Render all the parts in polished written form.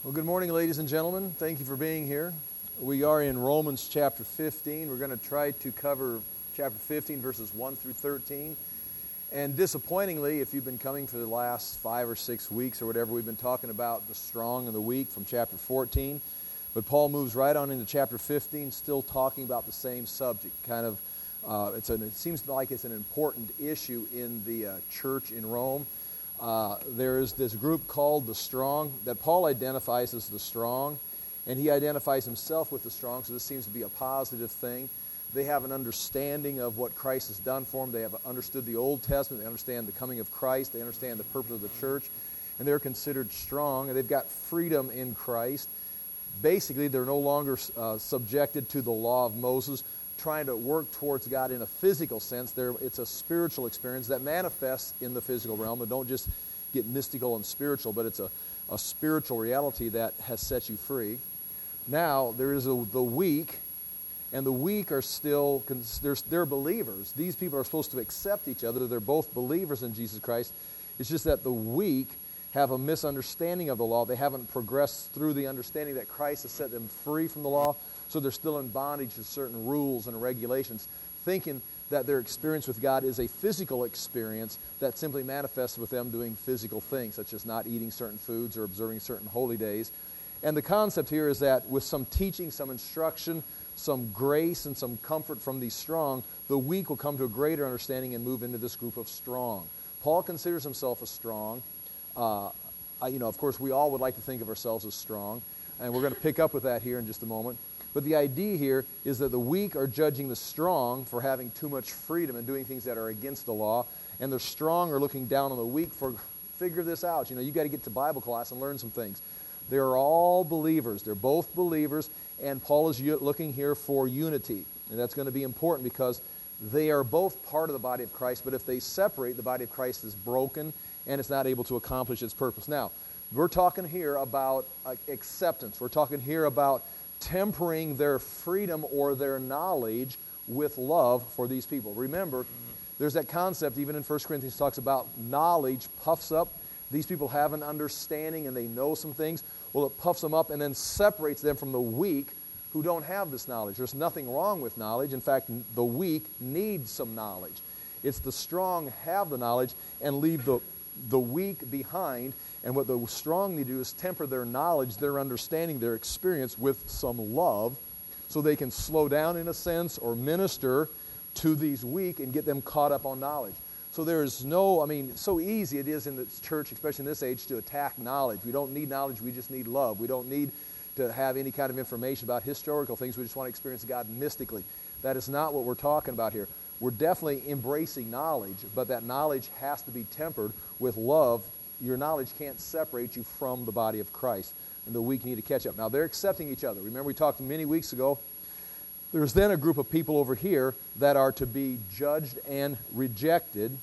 Well, good morning, ladies and gentlemen. Thank you for being here. We are in Romans chapter 15. We're going to try to cover chapter 15, verses 1 through 13. And disappointingly, if you've been coming for the last 5 or 6 weeks or whatever, we've been talking about the strong and the weak from chapter 14. But Paul moves right on into chapter 15, still talking about the same subject. It seems like it's an important issue in the church in Rome. There is this group called the strong that Paul identifies as the strong, and he identifies himself with the strong, so this seems to be a positive thing. They have an understanding of what Christ has done for them. They have understood the Old Testament. They understand the coming of Christ. They understand the purpose of the church, and they're considered strong, and they've got freedom in Christ. Basically, they're no longer subjected to the law of Moses, trying to work towards God in a physical sense. It's a spiritual experience that manifests in the physical realm. And don't just get mystical and spiritual, but it's a spiritual reality that has set you free. Now, there is the weak, and the weak are still, they're believers. These people are supposed to accept each other. They're both believers in Jesus Christ. It's just that the weak have a misunderstanding of the law. They haven't progressed through the understanding that Christ has set them free from the law, so they're still in bondage to certain rules and regulations, thinking that their experience with God is a physical experience that simply manifests with them doing physical things, such as not eating certain foods or observing certain holy days. And the concept here is that with some teaching, some instruction, some grace, and some comfort from these strong, the weak will come to a greater understanding and move into this group of strong. Paul considers himself a strong. Of course, we all would like to think of ourselves as strong, and we're going to pick up with that here in just a moment. But the idea here is that the weak are judging the strong for having too much freedom and doing things that are against the law, and the strong are looking down on the weak for, figure this out. You got to get to Bible class and learn some things. They're all believers. They're both believers, and Paul is looking here for unity. And that's going to be important because they are both part of the body of Christ, but if they separate, the body of Christ is broken and it's not able to accomplish its purpose. Now, we're talking here about acceptance. We're talking here about tempering their freedom or their knowledge with love for these people. Remember, there's that concept, even in 1 Corinthians, talks about knowledge puffs up. These people have an understanding and they know some things. Well, it puffs them up and then separates them from the weak who don't have this knowledge. There's nothing wrong with knowledge. In fact, the weak need some knowledge. It's the strong have the knowledge and leave the weak behind. And what the strong need to do is temper their knowledge, their understanding, their experience with some love so they can slow down in a sense or minister to these weak and get them caught up on knowledge. So there is so easy it is in the church, especially in this age, to attack knowledge. We don't need knowledge, we just need love. We don't need to have any kind of information about historical things. We just want to experience God mystically. That is not what we're talking about here. We're definitely embracing knowledge, but that knowledge has to be tempered with love. Your knowledge can't separate you from the body of Christ, and the weak need to catch up. Now, they're accepting each other. Remember, we talked many weeks ago, there's then a group of people over here that are to be judged and rejected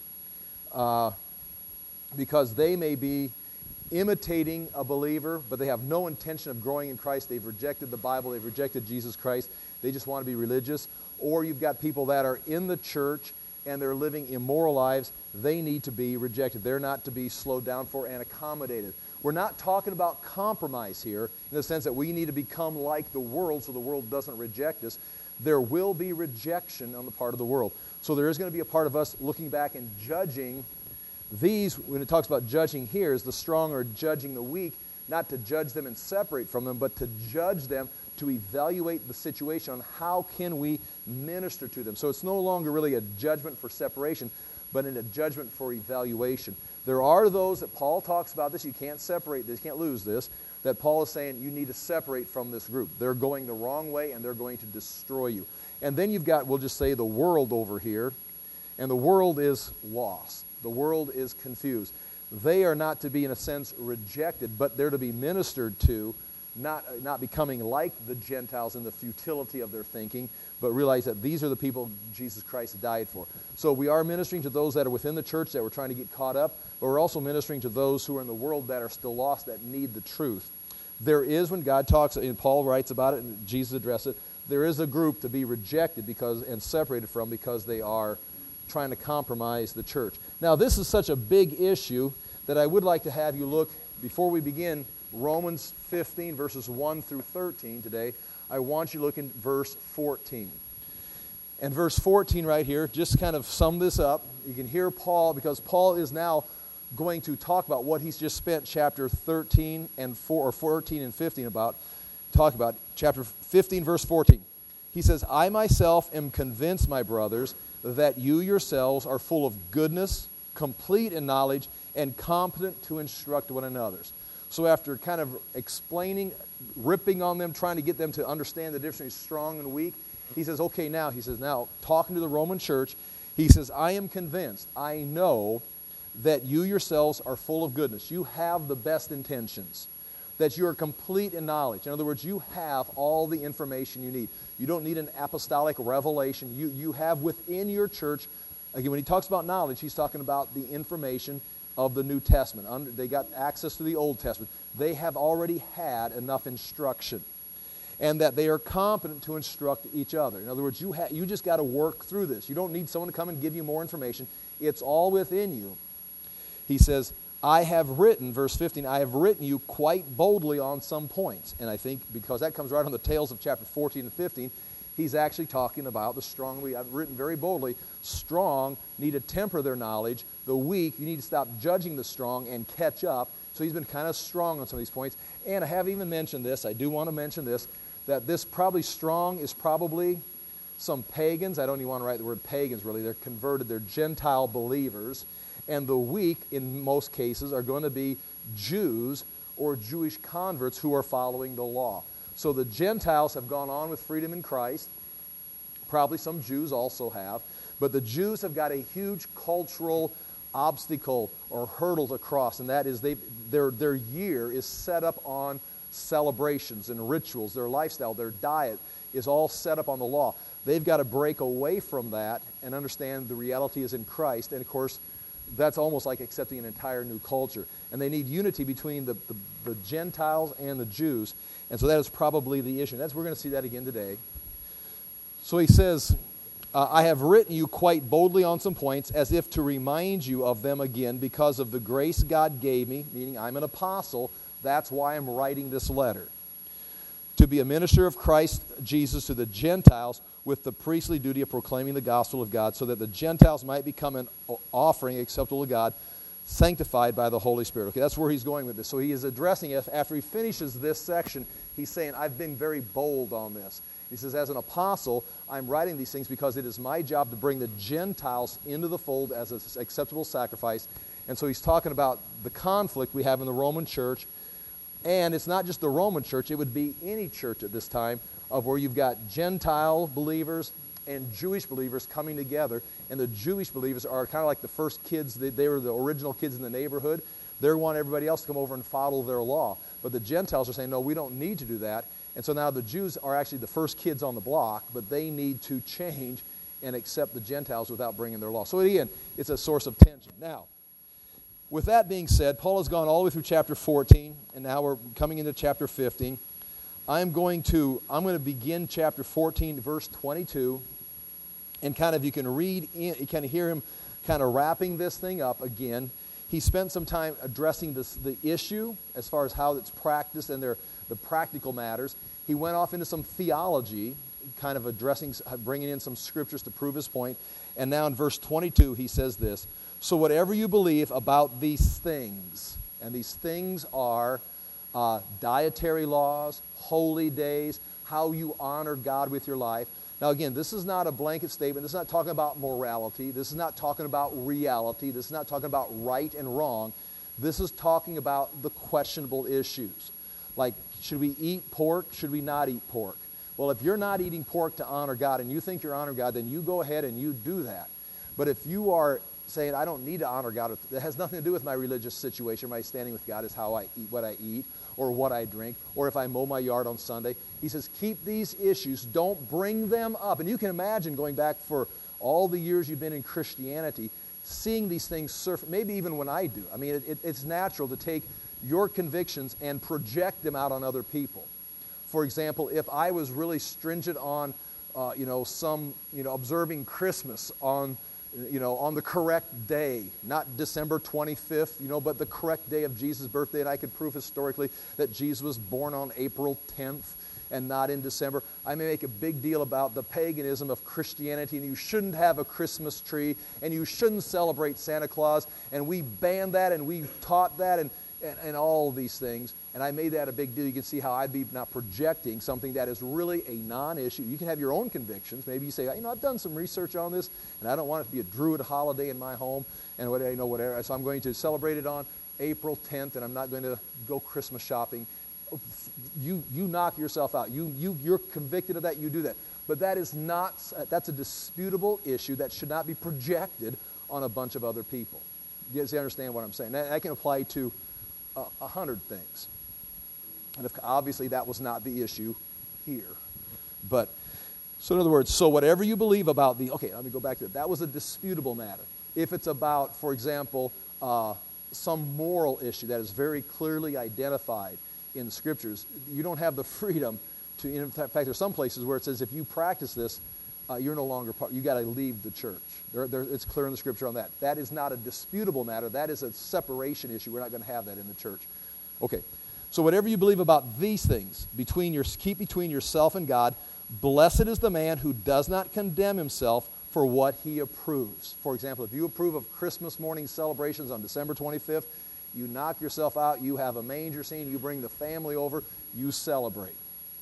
because they may be imitating a believer, but they have no intention of growing in Christ. They've rejected the Bible. They've rejected Jesus Christ. They just want to be religious. Or you've got people that are in the church and they're living immoral lives. They need to be rejected. They're not to be slowed down for and accommodated. We're not talking about compromise here in the sense that we need to become like the world so the world doesn't reject us. There will be rejection on the part of the world. So there is going to be a part of us looking back and judging these. When it talks about judging here, is the strong are judging the weak, not to judge them and separate from them, but to judge them, to evaluate the situation on how can we minister to them. So it's no longer really a judgment for separation, but in a judgment for evaluation. There are those that Paul talks about this. You can't separate this. You can't lose this. That Paul is saying you need to separate from this group. They're going the wrong way and they're going to destroy you. And then you've got, we'll just say, the world over here. And the world is lost. The world is confused. They are not to be, in a sense, rejected, but they're to be ministered to, not becoming like the Gentiles in the futility of their thinking, but realize that these are the people Jesus Christ died for. So we are ministering to those that are within the church that we're trying to get caught up, but we're also ministering to those who are in the world that are still lost, that need the truth. There is, when God talks, and Paul writes about it, and Jesus addressed it, there is a group to be rejected and separated from because they are trying to compromise the church. Now, this is such a big issue that I would like to have you look, before we begin, Romans 15, verses 1 through 13 today. I want you to look in verse 14. And verse 14 right here, just kind of sum this up. You can hear Paul, because Paul is now going to talk about what he's just spent chapter 13 and 14 and 15 about. Talk about chapter 15, verse 14. He says, I myself am convinced, my brothers, that you yourselves are full of goodness, complete in knowledge, and competent to instruct one another. So after kind of explaining, ripping on them, trying to get them to understand the difference between strong and weak, he says, okay, now, talking to the Roman church, he says, I am convinced, I know that you yourselves are full of goodness. You have the best intentions. That you are complete in knowledge. In other words, you have all the information you need. You don't need an apostolic revelation. You have within your church, again, when he talks about knowledge, he's talking about the information of the New Testament. They got access to the Old Testament. They have already had enough instruction. And that they are competent to instruct each other. In other words, you just got to work through this. You don't need someone to come and give you more information. It's all within you. He says, I have written, verse 15, I have written you quite boldly on some points. And I think because that comes right on the tails of chapter 14 and 15, he's actually talking about the strong. I've written very boldly, strong need to temper their knowledge. The weak, you need to stop judging the strong and catch up. So he's been kind of strong on some of these points. And I haven't even mentioned this. I do want to mention this, that this probably strong is probably some pagans. I don't even want to write the word pagans, really. They're converted. They're Gentile believers. And the weak, in most cases, are going to be Jews or Jewish converts who are following the law. So the Gentiles have gone on with freedom in Christ. Probably some Jews also have. But the Jews have got a huge cultural obstacle or hurdle to cross, and that is their year is set up on celebrations and rituals. Their lifestyle, their diet is all set up on the law. They've got to break away from that and understand the reality is in Christ. And, of course, that's almost like accepting an entire new culture. And they need unity between the Gentiles and the Jews. And so that is probably the issue. We're going to see that again today. So he says, I have written you quite boldly on some points as if to remind you of them again because of the grace God gave me, meaning I'm an apostle. That's why I'm writing this letter. To be a minister of Christ Jesus to the Gentiles with the priestly duty of proclaiming the gospel of God so that the Gentiles might become an offering acceptable to God, sanctified by the Holy Spirit. Okay, that's where he's going with this. So he is addressing it. After he finishes this section, he's saying, I've been very bold on this. He says, as an apostle, I'm writing these things because it is my job to bring the Gentiles into the fold as an acceptable sacrifice. And so he's talking about the conflict we have in the Roman church. And it's not just the Roman church, it would be any church at this time of where you've got Gentile believers and Jewish believers coming together. And the Jewish believers are kind of like the first kids. They were the original kids in the neighborhood. They want everybody else to come over and follow their law. But the Gentiles are saying, no, we don't need to do that. And so now the Jews are actually the first kids on the block, but they need to change and accept the Gentiles without bringing their law. So again, it's a source of tension. Now, with that being said, Paul has gone all the way through chapter 14, and now we're coming into chapter 15. I'm going to begin chapter 14, verse 22, and kind of you can hear him kind of wrapping this thing up again. He spent some time addressing the issue as far as how it's practiced and the practical matters. He went off into some theology, kind of bringing in some scriptures to prove his point. And now in verse 22, he says this, so whatever you believe about these things, and these things are dietary laws, holy days, how you honor God with your life. Now again, this is not a blanket statement. This is not talking about morality. This is not talking about reality. This is not talking about right and wrong. This is talking about the questionable issues. Like, should we eat pork? Should we not eat pork? Well, if you're not eating pork to honor God and you think you're honoring God, then you go ahead and you do that. But if you are saying, I don't need to honor God, it has nothing to do with my religious situation, my standing with God is how I eat what I eat, or what I drink, or if I mow my yard on Sunday. He says, keep these issues, don't bring them up. And you can imagine going back for all the years you've been in Christianity, seeing these things surface, maybe even when I do. I mean, it's natural to take your convictions and project them out on other people. For example, if I was really stringent on, observing Christmas on, on the correct day, not December 25th, but the correct day of Jesus' birthday, and I could prove historically that Jesus was born on April 10th and not in December. I may make a big deal about the paganism of Christianity, and you shouldn't have a Christmas tree, and you shouldn't celebrate Santa Claus, and we banned that, and we taught that, and all of these things, and I made that a big deal. You can see how I'd be not projecting something that is really a non-issue. You can have your own convictions. Maybe you say, I've done some research on this, and I don't want it to be a Druid holiday in my home, and whatever. So I'm going to celebrate it on April 10th, and I'm not going to go Christmas shopping. You knock yourself out. You're convicted of that. You do that. But that's a disputable issue that should not be projected on a bunch of other people. You guys understand what I'm saying? That can apply to 100 things. And obviously that was not the issue here. But, so in other words, so whatever you believe about let me go back to that. That was a disputable matter. If it's about, for example, some moral issue that is very clearly identified in the Scriptures, you don't have the freedom to, in fact, there's some places where it says if you practice this, you're no longer part, you got to leave the church. It's clear in the Scripture on that. That is not a disputable matter. That is a separation issue. We're not going to have that in the church. Okay, so whatever you believe about these things, keep between yourself and God. Blessed is the man who does not condemn himself for what he approves. For example, if you approve of Christmas morning celebrations on December 25th, you knock yourself out, you have a manger scene, you bring the family over, you celebrate.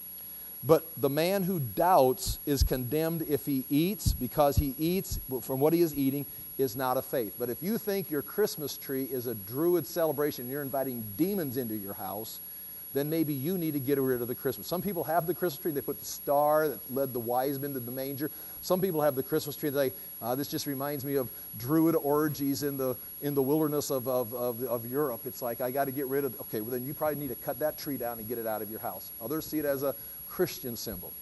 But the man who doubts is condemned if he eats, because he eats from what he is eating is not of faith. But if you think your Christmas tree is a Druid celebration and you're inviting demons into your house, then maybe you need to get rid of the Christmas. Some people have the Christmas tree, they put the star that led the wise men to the manger. Some people have the Christmas tree, they this just reminds me of Druid orgies in the wilderness of Europe. It's like, I got to get rid of, okay, well then you probably need to cut that tree down and get it out of your house. Others see it as a Christian symbol.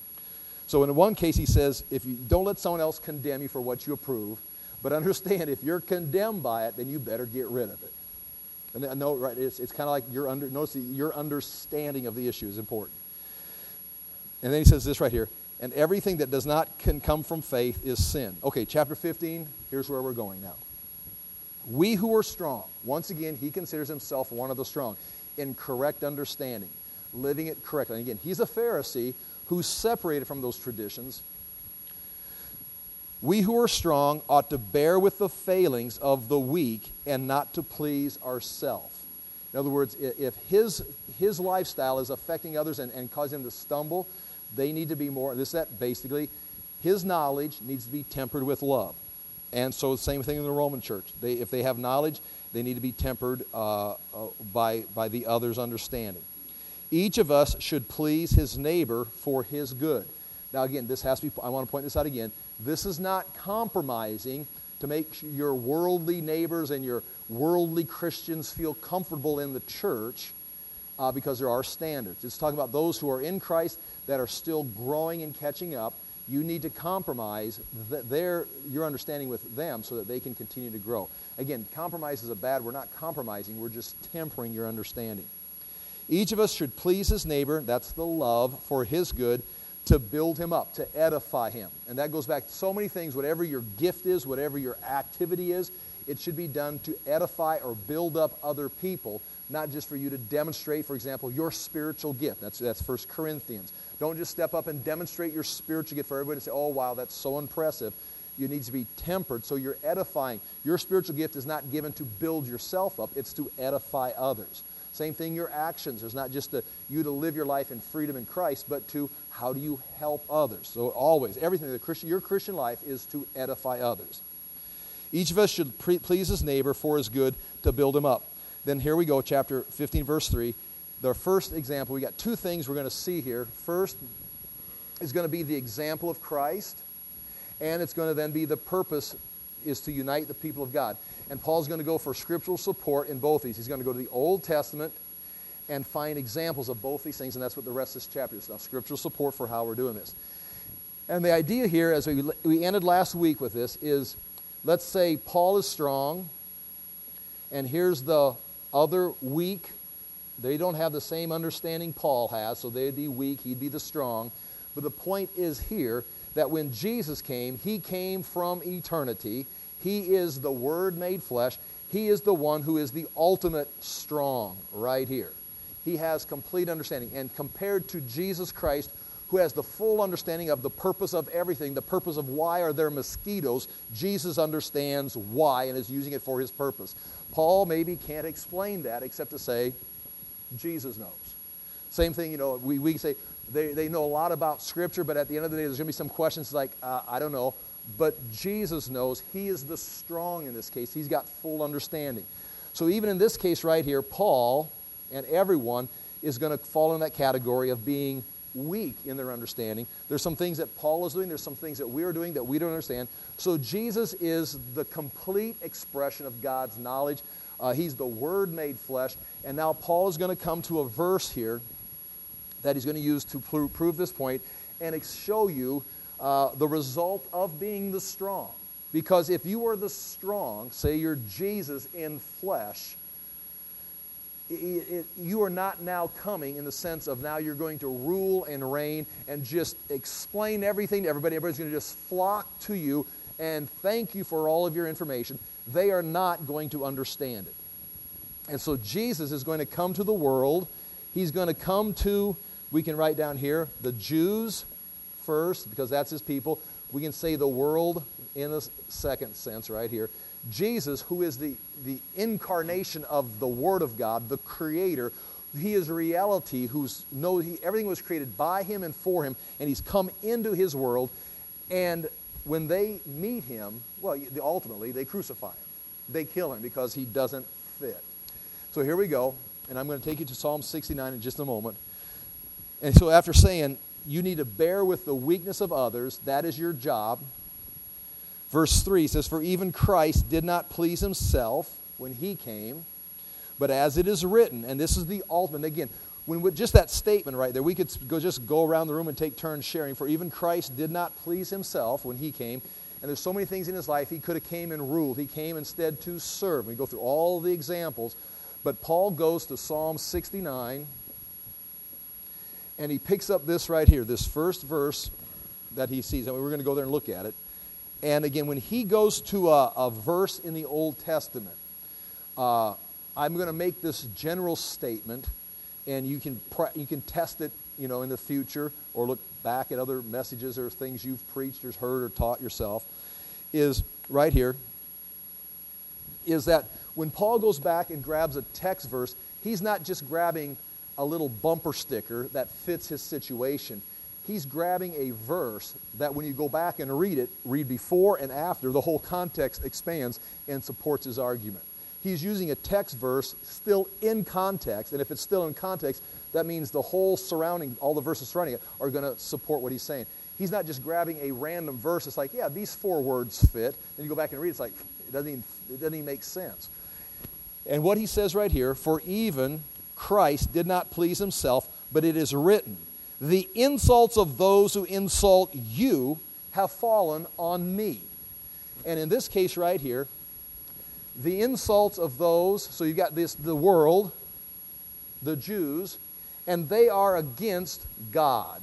So in one case he says, if you don't let someone else condemn you for what you approve, but understand if you're condemned by it, then you better get rid of it. And no, right? It's kind of like notice your understanding of the issue is important. And then he says this right here, and everything that does not can come from faith is sin. Okay, chapter 15, here's where we're going now. We who are strong, once again, he considers himself one of the strong, in correct understanding, living it correctly. And again, he's a Pharisee who's separated from those traditions. We who are strong ought to bear with the failings of the weak and not to please ourselves. In other words, if his lifestyle is affecting others and causing them to stumble, they need to be more, basically, his knowledge needs to be tempered with love. And so the same thing in the Roman church. If they have knowledge, they need to be tempered by the other's understanding. Each of us should please his neighbor for his good. Now again, this has to be, I want to point this out again. This is not compromising to make your worldly neighbors and your worldly Christians feel comfortable in the church because there are standards. It's talking about those who are in Christ that are still growing and catching up. You need to compromise your understanding with them so that they can continue to grow. Again, compromise is we're not compromising, we're just tempering your understanding. Each of us should please his neighbor, that's the love, for his good, to build him up, to edify him. And that goes back to so many things. Whatever your gift is, whatever your activity is, it should be done to edify or build up other people, not just for you to demonstrate, for example, your spiritual gift. That's 1 Corinthians. Don't just step up and demonstrate your spiritual gift for everybody to say, oh, wow, that's so impressive. You need to be tempered so you're edifying. Your spiritual gift is not given to build yourself up. It's to edify others. Same thing, your actions. There's not just you to live your life in freedom in Christ, but to how do you help others. So always, everything, your Christian life is to edify others. Each of us should please his neighbor for his good, to build him up. Then here we go, chapter 15, verse 3. The first example, we got two things we're going to see here. First is going to be the example of Christ, and it's going to then be the purpose is to unite the people of God. And Paul's going to go for scriptural support in both these. He's going to go to the Old Testament and find examples of both these things, and that's what the rest of this chapter is. Now, scriptural support for how we're doing this. And the idea here, as we ended last week with this, is let's say Paul is strong, and here's the other weak. They don't have the same understanding Paul has, so they'd be weak, he'd be the strong. But the point is here that when Jesus came, he came from eternity. He is the Word made flesh. He is the one who is the ultimate strong right here. He has complete understanding. And compared to Jesus Christ, who has the full understanding of the purpose of everything, the purpose of why are there mosquitoes, Jesus understands why and is using it for his purpose. Paul maybe can't explain that except to say, Jesus knows. Same thing, we say they know a lot about Scripture, but at the end of the day, there's going to be some questions like, I don't know. But Jesus knows. He is the strong in this case. He's got full understanding. So even in this case right here, Paul and everyone is going to fall in that category of being weak in their understanding. There's some things that Paul is doing. There's some things that we're doing that we don't understand. So Jesus is the complete expression of God's knowledge. He's the Word made flesh. And now Paul is going to come to a verse here that he's going to use to prove this point and show you the result of being the strong. Because if you are the strong, say you're Jesus in flesh, you are not now coming in the sense of now you're going to rule and reign and just explain everything to everybody. Everybody's going to just flock to you and thank you for all of your information. They are not going to understand it. And so Jesus is going to come to the world. He's going to come to, we can write down here, the Jews first, because that's his people. We can say the world in a second sense right here. Jesus, who is the incarnation of the Word of God, the Creator, he is reality, everything was created by him and for him, and he's come into his world. And when they meet him, well, ultimately, they crucify him. They kill him because he doesn't fit. So here we go, and I'm going to take you to Psalm 69 in just a moment. And so after saying, you need to bear with the weakness of others, that is your job. Verse 3 says, for even Christ did not please himself when he came, but as it is written, and this is the ultimate, again, when just that statement right there, we could just go around the room and take turns sharing, for even Christ did not please himself when he came. And there's so many things in his life. He could have came and ruled. He came instead to serve. We go through all the examples. But Paul goes to Psalm 69, and he picks up this right here, this first verse that he sees. And we're going to go there and look at it. And again, when he goes to a verse in the Old Testament, I'm going to make this general statement, and you can test it, in the future, or look back at other messages or things you've preached or heard or taught yourself. Is right here. Is that when Paul goes back and grabs a text verse, he's not just grabbing a little bumper sticker that fits his situation. He's grabbing a verse that when you go back and read it, read before and after, the whole context expands and supports his argument. He's using a text verse still in context, and if it's still in context, that means the whole surrounding, all the verses surrounding it, are going to support what he's saying. He's not just grabbing a random verse. It's like, yeah, these 4 words fit. Then you go back and read, it's like, it doesn't even make sense. And what he says right here, for even Christ did not please himself, but it is written, the insults of those who insult you have fallen on me. And in this case right here, the insults of those, so you've got the world, the Jews, and they are against God.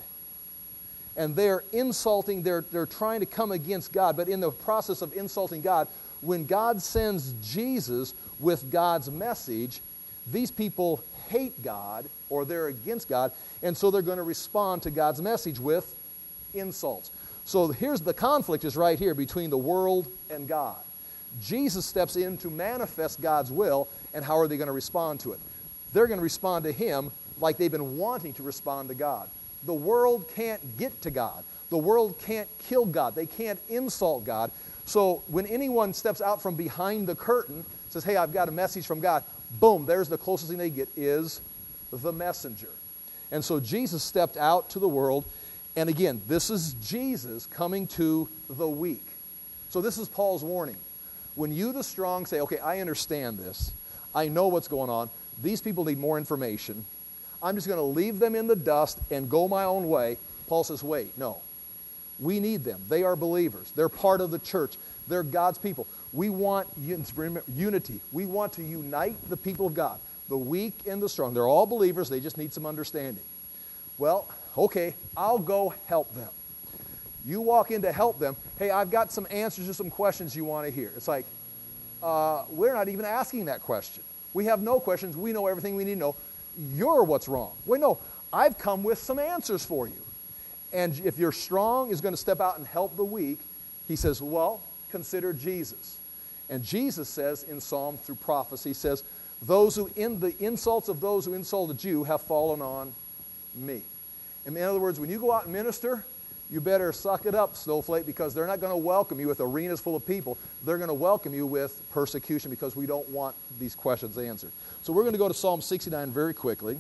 And they're insulting, they're trying to come against God, but in the process of insulting God, when God sends Jesus with God's message, these people hate God, or they're against God, and so they're going to respond to God's message with insults. So here's the conflict is right here between the world and God. Jesus steps in to manifest God's will, and how are they going to respond to it? They're going to respond to him like they've been wanting to respond to God. The world can't get to God. The world can't kill God. They can't insult God. So when anyone steps out from behind the curtain, says, hey, I've got a message from God, boom, there's the closest thing they get is the messenger. And so Jesus stepped out to the world, and again, this is Jesus coming to the weak. So this is Paul's warning. When you, the strong, say, okay, I understand this. I know what's going on. These people need more information. I'm just going to leave them in the dust and go my own way. Paul says, wait, no. We need them. They are believers. They're part of the church. They're God's people. We want unity. We want to unite the people of God, the weak and the strong. They're all believers. They just need some understanding. Well, okay, I'll go help them. You walk in to help them. Hey, I've got some answers to some questions you want to hear. It's like, we're not even asking that question. We have no questions. We know everything we need to know. You're what's wrong. Wait, no, I've come with some answers for you. And if you're strong is going to step out and help the weak, he says, well, consider Jesus. And Jesus says in Psalm through prophecy, says, those who in the insults of those who insulted you have fallen on me. In other words, when you go out and minister, you better suck it up, snowflake, because they're not going to welcome you with arenas full of people. They're going to welcome you with persecution because we don't want these questions answered. So we're going to go to Psalm 69 very quickly.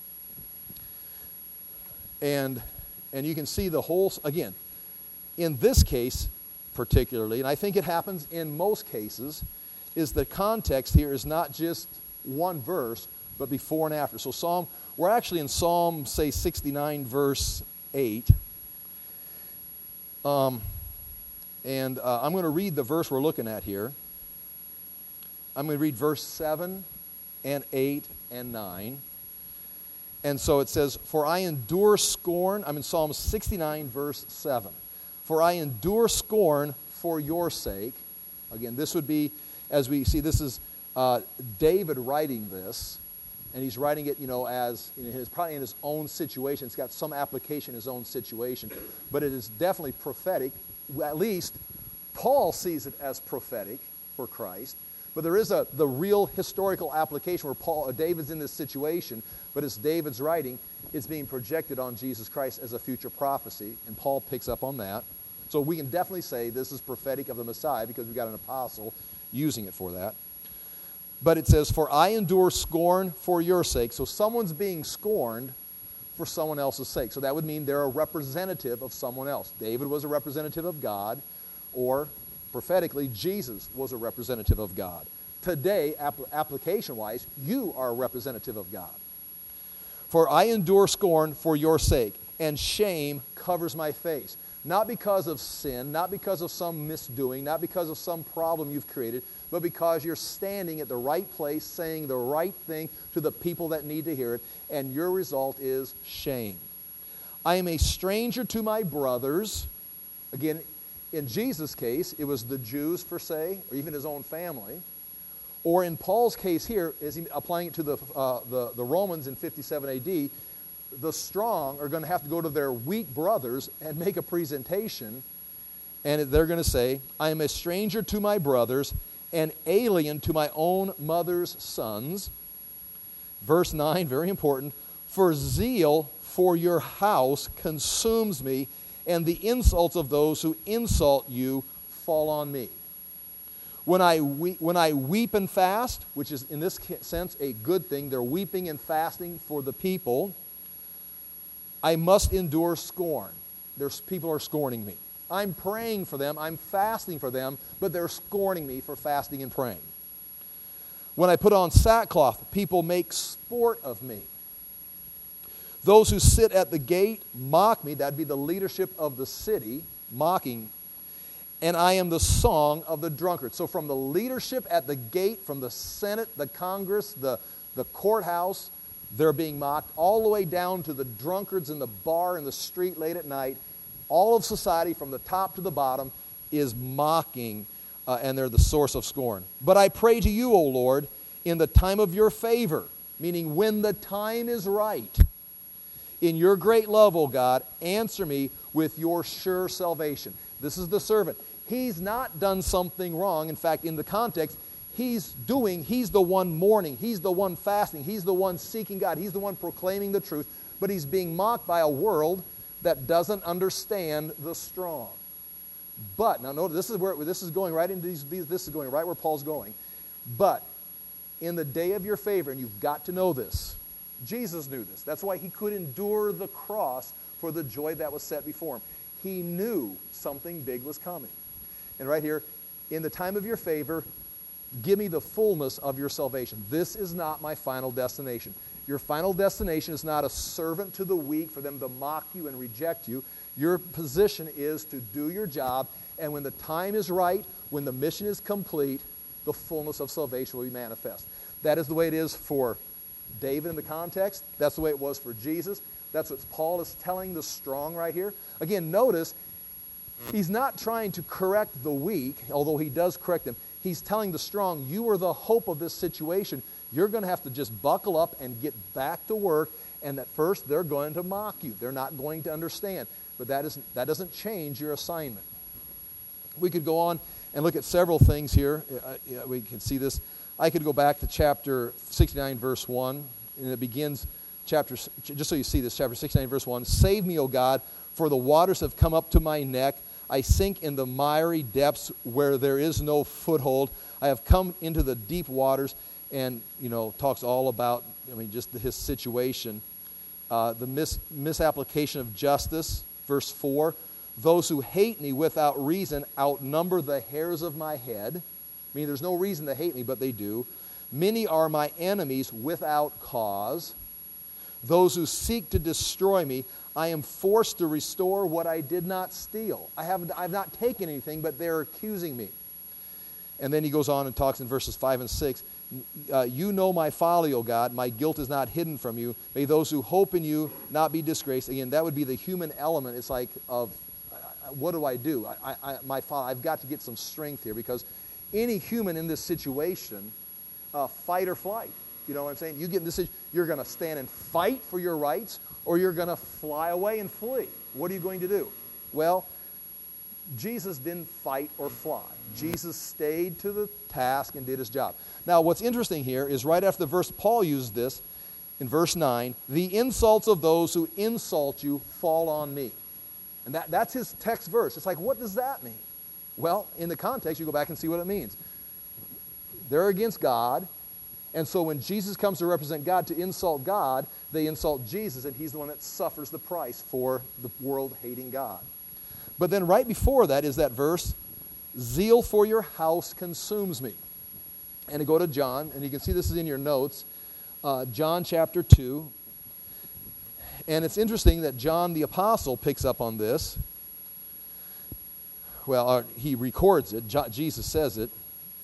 And you can see the whole, again, in this case particularly, and I think it happens in most cases, is the context here is not just one verse, but before and after. So we're actually in Psalm, say, 69, verse 8. I'm going to read the verse we're looking at here. I'm going to read verse 7 and 8 and 9. And so it says, for I endure scorn. I'm in Psalm 69, verse 7. For I endure scorn for your sake. Again, this would be, as we see, this is David writing this. And he's writing it, as probably in his own situation. It's got some application in his own situation. But it is definitely prophetic. At least Paul sees it as prophetic for Christ. But there is the real historical application where David's in this situation, but it's David's writing. It's being projected on Jesus Christ as a future prophecy. And Paul picks up on that. So we can definitely say this is prophetic of the Messiah because we've got an apostle using it for that. But it says, for I endure scorn for your sake. So someone's being scorned for someone else's sake. So that would mean they're a representative of someone else. David was a representative of God, or prophetically, Jesus was a representative of God. Today, application-wise, you are a representative of God. For I endure scorn for your sake, and shame covers my face. Not because of sin, not because of some misdoing, not because of some problem you've created, but because you're standing at the right place, saying the right thing to the people that need to hear it, and your result is shame. I am a stranger to my brothers. Again, in Jesus' case, it was the Jews, per se, or even his own family. Or in Paul's case here, is he applying it to the Romans in 57 AD, the strong are going to have to go to their weak brothers and make a presentation, and they're going to say, I am a stranger to my brothers, an alien to my own mother's sons. Verse 9, very important. For zeal for your house consumes me, and the insults of those who insult you fall on me. When I weep and fast, which is in this sense a good thing, they're weeping and fasting for the people, I must endure scorn. People are scorning me. I'm praying for them, I'm fasting for them, but they're scorning me for fasting and praying. When I put on sackcloth, people make sport of me. Those who sit at the gate mock me. That'd be the leadership of the city, mocking. And I am the song of the drunkard. So from the leadership at the gate, from the Senate, the Congress, the courthouse, they're being mocked, all the way down to the drunkards in the bar in the street late at night. All of society, from the top to the bottom, is mocking, and they're the source of scorn. But I pray to you, O Lord, in the time of your favor, meaning when the time is right. In your great love, O God, answer me with your sure salvation. This is the servant. He's not done something wrong. In fact, in the context, he's the one mourning. He's the one fasting. He's the one seeking God. He's the one proclaiming the truth. But he's being mocked by a world that doesn't understand the strong. But, now notice, this is going right into this is going right where Paul's going. But, in the day of your favor, and you've got to know this, Jesus knew this. That's why he could endure the cross for the joy that was set before him. He knew something big was coming. And right here, in the time of your favor, give me the fullness of your salvation. This is not my final destination. Your final destination is not a servant to the weak for them to mock you and reject you. Your position is to do your job, and when the time is right, when the mission is complete, the fullness of salvation will be manifest. That is the way it is for David in the context. That's the way it was for Jesus. That's what Paul is telling the strong right here. Again, notice, He's not trying to correct the weak, although he does correct them. He's telling the strong, you are the hope of this situation. You're going to have to just buckle up and get back to work. And at first, they're going to mock you. They're not going to understand. But that doesn't change your assignment. We could go on and look at several things here. We can see this. I could go back to chapter 69, verse 1. And it begins, just so you see this, chapter 69, verse 1. Save me, O God, for the waters have come up to my neck. I sink in the miry depths where there is no foothold. I have come into the deep waters. And, talks all about, just his situation. The misapplication of justice, verse 4. Those who hate me without reason outnumber the hairs of my head. There's no reason to hate me, but they do. Many are my enemies without cause. Those who seek to destroy me, I am forced to restore what I did not steal. I've not taken anything, but they're accusing me. And then he goes on and talks in verses 5 and 6. You know my folly, O God. My guilt is not hidden from you. May those who hope in you not be disgraced. Again, that would be the human element. It's like, what do I do? I've got to get some strength here, because any human in this situation, fight or flight. You know what I'm saying? You get in this situation, you're going to stand and fight for your rights, or you're going to fly away and flee. What are you going to do? Well, Jesus didn't fight or fly. Jesus stayed to the task and did his job. Now, what's interesting here is right after the verse, Paul used this in verse 9, the insults of those who insult you fall on me. And that's his text verse. It's like, what does that mean? Well, in the context, you go back and see what it means. They're against God, and so when Jesus comes to represent God, to insult God, they insult Jesus, and he's the one that suffers the price for the world hating God. But then right before that is that verse, zeal for your house consumes me. And to go to John, and you can see this is in your notes, John chapter 2. And it's interesting that John the Apostle picks up on this. Well, he records it. Jesus says it.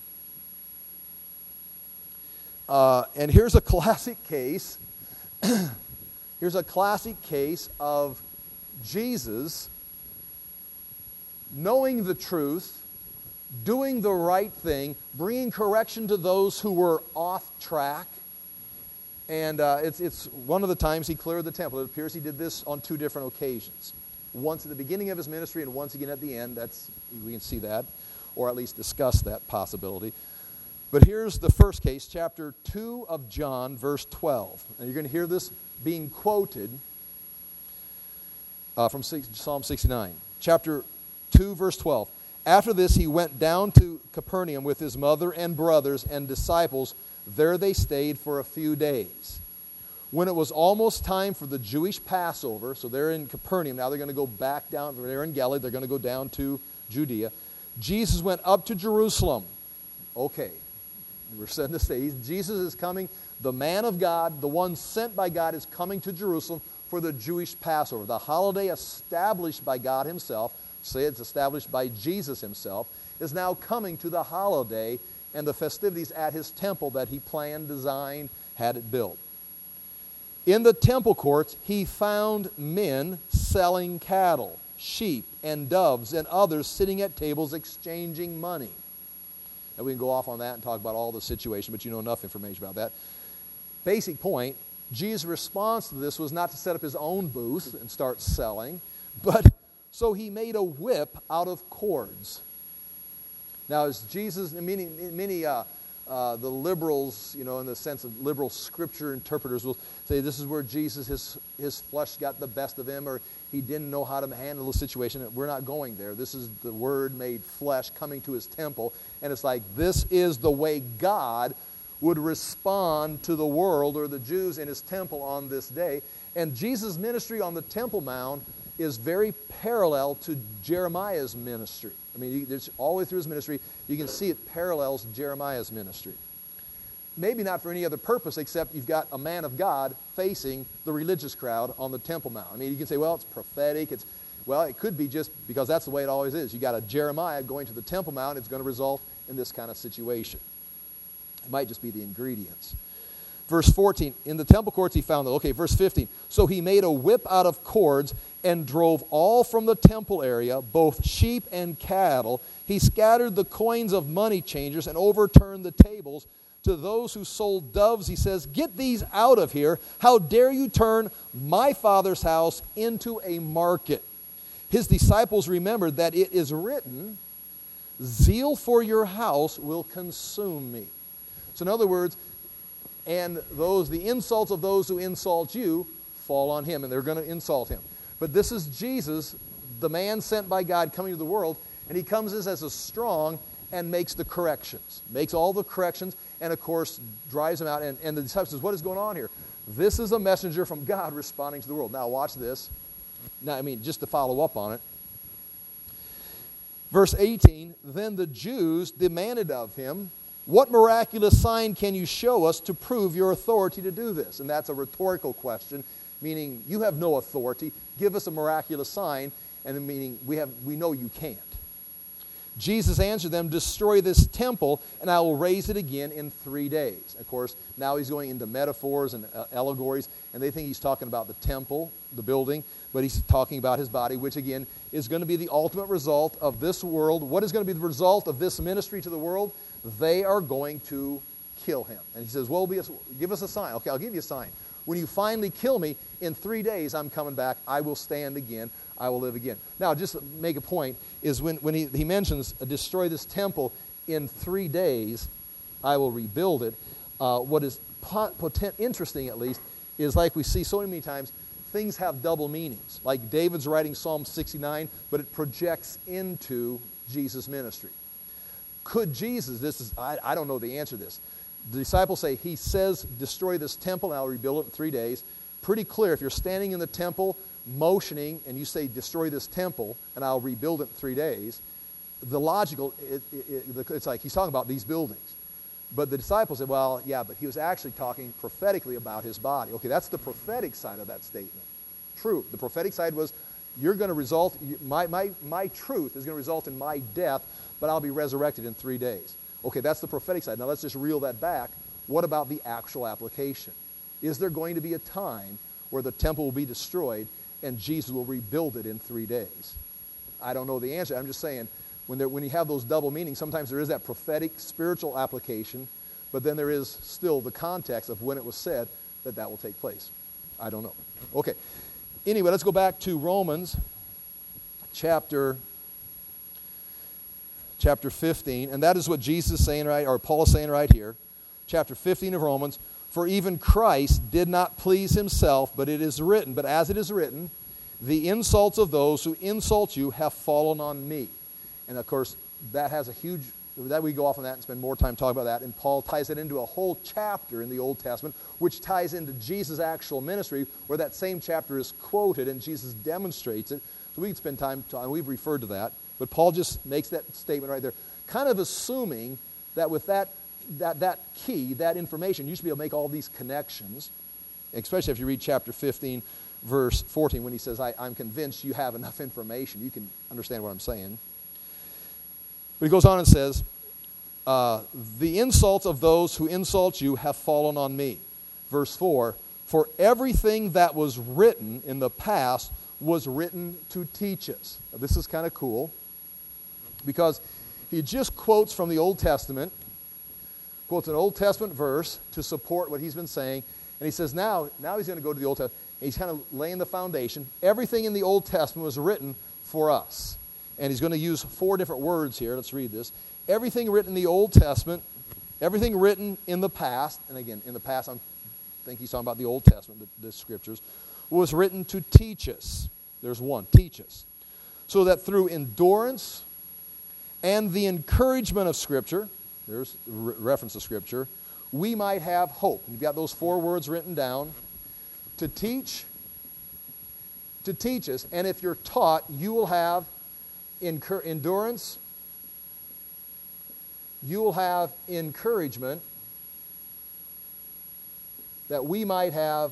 And here's a classic case. Here's a classic case of Jesus knowing the truth, doing the right thing, bringing correction to those who were off track. And it's one of the times he cleared the temple. It appears he did this on two different occasions. Once at the beginning of his ministry and once again at the end. We can see that, or at least discuss that possibility. But here's the first case, chapter 2 of John, verse 12. And you're going to hear this being quoted from Psalm 69. Chapter 2, verse 12. After this, he went down to Capernaum with his mother and brothers and disciples. There they stayed for a few days. When it was almost time for the Jewish Passover, so they're in Capernaum, now they're going to go back down, they're in Galilee, they're going to go down to Judea. Jesus went up to Jerusalem. Okay, we're setting the stage. Jesus is coming, the man of God, the one sent by God is coming to Jerusalem for the Jewish Passover, the holiday established by God himself, say it's established by Jesus himself, is now coming to the holiday and the festivities at his temple that he planned, designed, had it built. In the temple courts, he found men selling cattle, sheep, and doves, and others sitting at tables exchanging money. And we can go off on that and talk about all the situation, but you know enough information about that. Basic point, Jesus' response to this was not to set up his own booth and start selling, but so he made a whip out of cords. Now, as Jesus, many the liberals, in the sense of liberal scripture interpreters will say this is where Jesus, his flesh got the best of him, or he didn't know how to handle the situation. We're not going there. This is the Word made flesh coming to his temple, and it's like this is the way God would respond to the world or the Jews in his temple on this day. And Jesus' ministry on the Temple Mount is very parallel to Jeremiah's ministry. It's all the way through his ministry, you can see it parallels Jeremiah's ministry. Maybe not for any other purpose except you've got a man of God facing the religious crowd on the Temple Mount. You can say, well, it's prophetic. It could be just because that's the way it always is. You got a Jeremiah going to the Temple Mount. It's going to result in this kind of situation. It might just be the ingredients. Verse 14, in the temple courts he found them. Okay, verse 15. So he made a whip out of cords and drove all from the temple area, both sheep and cattle. He scattered the coins of money changers and overturned the tables. To those who sold doves, he says, get these out of here. How dare you turn my Father's house into a market? His disciples remembered that it is written, zeal for your house will consume me. So in other words, and the insults of those who insult you fall on him, and they're going to insult him. But this is Jesus, the man sent by God coming to the world, and he comes as a strong and makes the corrections. Makes all the corrections, and of course drives them out. And the disciples says, what is going on here? This is a messenger from God responding to the world. Now watch this. Now, just to follow up on it. Verse 18, then the Jews demanded of him, what miraculous sign can you show us to prove your authority to do this? And that's a rhetorical question, meaning you have no authority. Give us a miraculous sign, and meaning we know you can't. Jesus answered them, destroy this temple, and I will raise it again in 3 days. Of course, now he's going into metaphors and allegories, and they think he's talking about the temple, the building, but he's talking about his body, which again is going to be the ultimate result of this world. What is going to be the result of this ministry to the world? They are going to kill him. And he says, well, give us a sign. Okay, I'll give you a sign. When you finally kill me, in 3 days I'm coming back. I will stand again. I will live again. Now, just to make a point, is when he mentions destroy this temple in 3 days, I will rebuild it. What is interesting, at least, is like we see so many times, things have double meanings. Like David's writing Psalm 69, but it projects into Jesus' ministry. Could Jesus, I don't know the answer to this. The disciples say, he says, destroy this temple and I'll rebuild it in 3 days. Pretty clear, if you're standing in the temple, motioning, and you say, destroy this temple and I'll rebuild it in 3 days, the logical, it's like he's talking about these buildings. But the disciples said, well, yeah, but he was actually talking prophetically about his body. Okay, that's the prophetic side of that statement. True. The prophetic side was, you're going to result, my truth is going to result in my death, but I'll be resurrected in 3 days. Okay, that's the prophetic side. Now let's just reel that back. What about the actual application? Is there going to be a time where the temple will be destroyed and Jesus will rebuild it in 3 days? I don't know the answer. I'm just saying, when you have those double meanings, sometimes there is that prophetic, spiritual application, but then there is still the context of when it was said that will take place. I don't know. Okay. Anyway, let's go back to Romans chapter 15, and that is what Jesus is saying or Paul is saying right here. Chapter 15 of Romans, for even Christ did not please himself, but it is written, but as it is written, the insults of those who insult you have fallen on me. And of course, that has a huge, that we go off on that and spend more time talking about that, and Paul ties it into a whole chapter in the Old Testament, which ties into Jesus' actual ministry, where that same chapter is quoted and Jesus demonstrates it. So we can spend time, we've referred to that. But Paul just makes that statement right there, kind of assuming that with that key, that information, you should be able to make all these connections, especially if you read chapter 15, verse 14, when he says, I'm convinced you have enough information. You can understand what I'm saying. But he goes on and says, the insults of those who insult you have fallen on me. Verse 4, for everything that was written in the past was written to teach us. Now, this is kind of cool, because he just quotes from the Old Testament, quotes an Old Testament verse to support what he's been saying, and he says now he's going to go to the Old Testament. He's kind of laying the foundation. Everything in the Old Testament was written for us. And he's going to use 4 different words here. Let's read this. Everything written in the Old Testament, everything written in the past, and again, in the past, I think he's talking about the Old Testament, the scriptures, was written to teach us. There's one, teach us. So that through endurance and the encouragement of Scripture, there's reference to Scripture, we might have hope. You've got those 4 words written down. To teach us, and if you're taught, you will have endurance, you will have encouragement, that we might have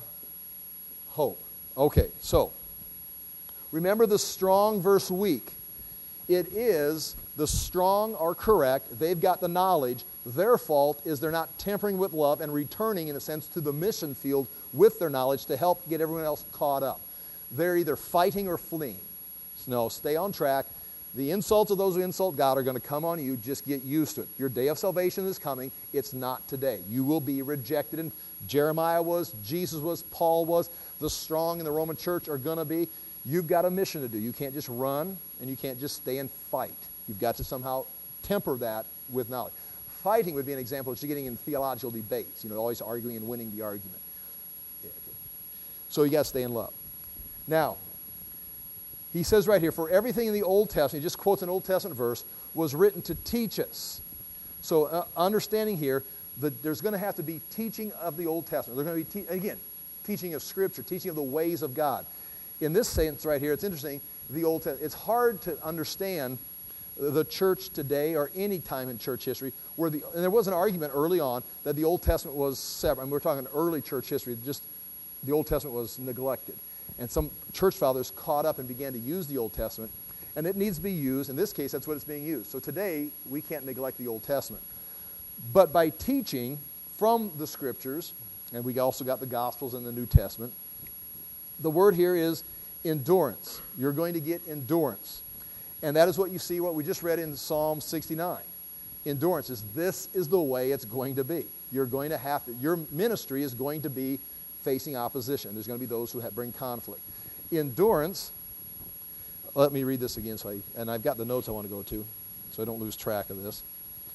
hope. Okay, so remember the strong versus weak. It is the strong are correct. They've got the knowledge. Their fault is they're not tempering with love and returning, in a sense, to the mission field with their knowledge to help get everyone else caught up. They're either fighting or fleeing. No, stay on track. The insults of those who insult God are going to come on you. Just get used to it. Your day of salvation is coming. It's not today. You will be rejected. And Jeremiah was, Jesus was, Paul was. The strong in the Roman church are going to be. You've got a mission to do. You can't just run, and you can't just stay and fight. You've got to somehow temper that with knowledge. Fighting would be an example of just getting in theological debates, always arguing and winning the argument. Yeah, okay. So you got to stay in love. Now, he says right here, for everything in the Old Testament, he just quotes an Old Testament verse, was written to teach us. So understanding here that there's going to have to be teaching of the Old Testament. There's going to be, teaching of Scripture, teaching of the ways of God. In this sense right here, it's interesting, the Old Testament, it's hard to understand the church today or any time in church history where and there was an argument early on that the Old Testament was separate. And we're talking early church history, just the Old Testament was neglected. And some church fathers caught up and began to use the Old Testament. And it needs to be used. In this case, that's what it's being used. So today, we can't neglect the Old Testament. But by teaching from the Scriptures, and we also got the Gospels in the New Testament, the word here is endurance. You're going to get endurance. And that is what you see, what we just read in Psalm 69. Endurance this is the way it's going to be. You're going to have to, your ministry is going to be facing opposition. There's going to be those who bring conflict. Endurance, let me read this again, and I've got the notes I want to go to, so I don't lose track of this.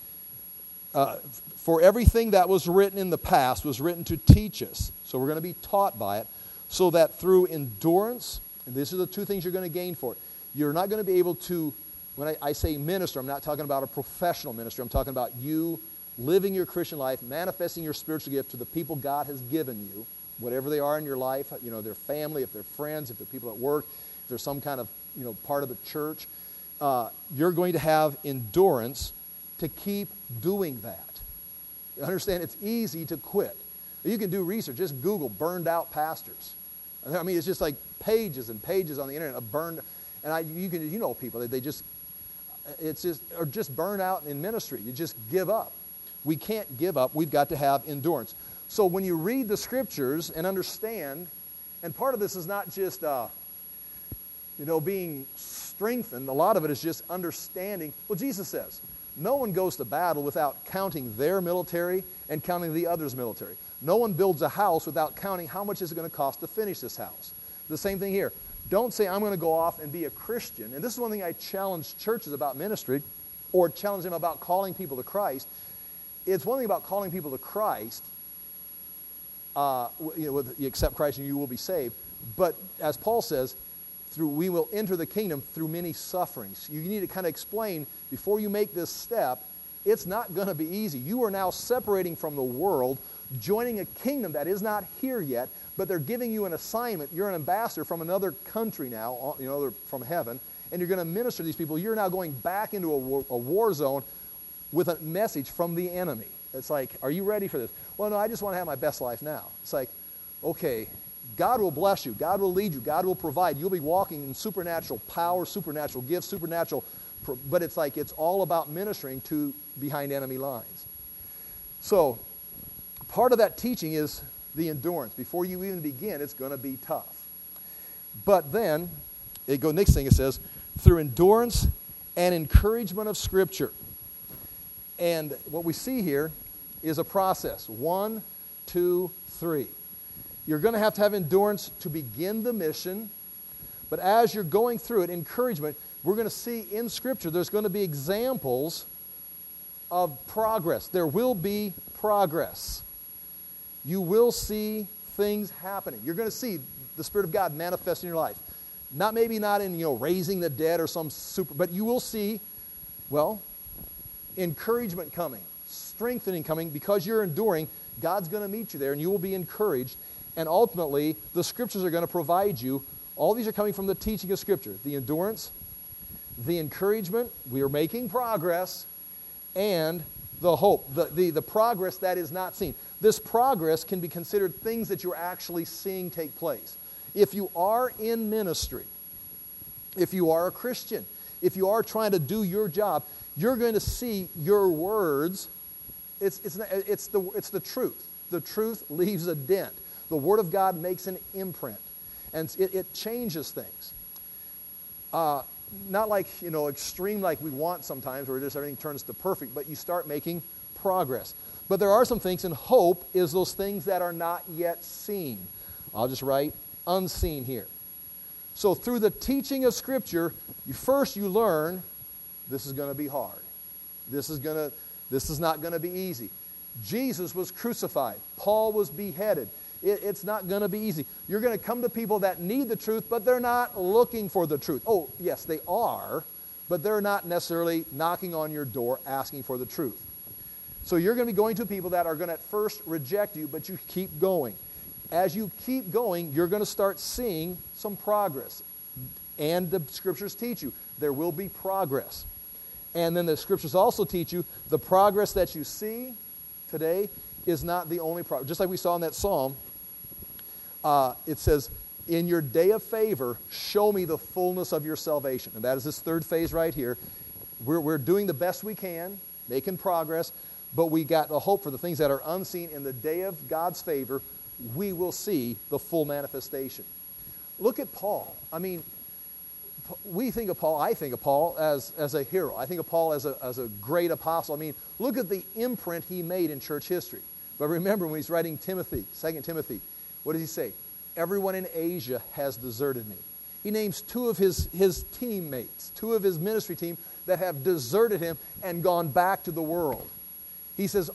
For everything that was written in the past was written to teach us. So we're going to be taught by it, so that through endurance, and these are the two things you're going to gain for it. You're not going to be able to, when I say minister, I'm not talking about a professional ministry. I'm talking about you living your Christian life, manifesting your spiritual gift to the people God has given you, whatever they are in your life, their family, if they're friends, if they're people at work, if they're some kind of, part of the church. You're going to have endurance to keep doing that. You understand? It's easy to quit. You can do research. Just Google burned out pastors. I mean, it's just like pages and pages on the internet of burned. And you can people they just are just burned out in ministry. You just give up. We can't give up. We've got to have endurance. So when you read the Scriptures and understand, and part of this is not just being strengthened. A lot of it is just understanding. Well, Jesus says, no one goes to battle without counting their military and counting the other's military. No one builds a house without counting how much is it going to cost to finish this house. The same thing here. Don't say, I'm going to go off and be a Christian. And this is one thing I challenge churches about ministry, or challenge them about calling people to Christ. It's one thing about calling people to Christ. You accept Christ and you will be saved. But as Paul says, we will enter the kingdom through many sufferings. You need to kind of explain, before you make this step, it's not going to be easy. You are now separating from the world, joining a kingdom that is not here yet, but they're giving you an assignment. You're an ambassador from another country now, from heaven, and you're going to minister to these people. You're now going back into a war zone with a message from the enemy. It's like, are you ready for this? Well, no, I just want to have my best life now. It's like, okay, God will bless you. God will lead you. God will provide. You'll be walking in supernatural power, supernatural gifts, but it's like it's all about ministering to behind enemy lines. So part of that teaching is the endurance. Before you even begin, it's going to be tough. But then, next thing it says, through endurance and encouragement of Scripture. And what we see here is a process. 1, 2, 3. You're going to have endurance to begin the mission. But as you're going through it, encouragement, we're going to see in Scripture there's going to be examples of progress. There will be progress. You will see things happening. You're going to see the Spirit of God manifest in your life. Maybe not in, raising the dead or some but you will see, encouragement coming, strengthening coming, because you're enduring. God's going to meet you there and you will be encouraged. And ultimately, the Scriptures are going to provide you. All these are coming from the teaching of Scripture. The endurance, the encouragement, we are making progress, and the hope, the progress that is not seen. This progress can be considered things that you're actually seeing take place. If you are in ministry, if you are a Christian, if you are trying to do your job, you're going to see your words. It's the truth. The truth leaves a dent. The Word of God makes an imprint, and it changes things. Not like, extreme like we want sometimes, where just everything turns to perfect, but you start making progress. But there are some things, and hope is those things that are not yet seen. I'll just write unseen here. So through the teaching of Scripture, you learn this is going to be hard. This is not going to be easy. Jesus was crucified. Paul was beheaded. It's not going to be easy. You're going to come to people that need the truth, but they're not looking for the truth. Oh, yes, they are, but they're not necessarily knocking on your door asking for the truth. So you're going to be going to people that are going to at first reject you, but you keep going. As you keep going, you're going to start seeing some progress. And the Scriptures teach you there will be progress. And then the Scriptures also teach you the progress that you see today is not the only progress. Just like we saw in that psalm, it says, in your day of favor, show me the fullness of your salvation. And that is this third phase right here. We're doing the best we can, making progress, but we got a hope for the things that are unseen. In the day of God's favor, we will see the full manifestation. Look at Paul. I mean, I think of Paul as a hero. I think of Paul as a great apostle. I mean, look at the imprint he made in church history. But remember, when he's writing Timothy, 2 Timothy, what does he say? Everyone in Asia has deserted me. He names two of his teammates, two of his ministry team that have deserted him and gone back to the world. He says,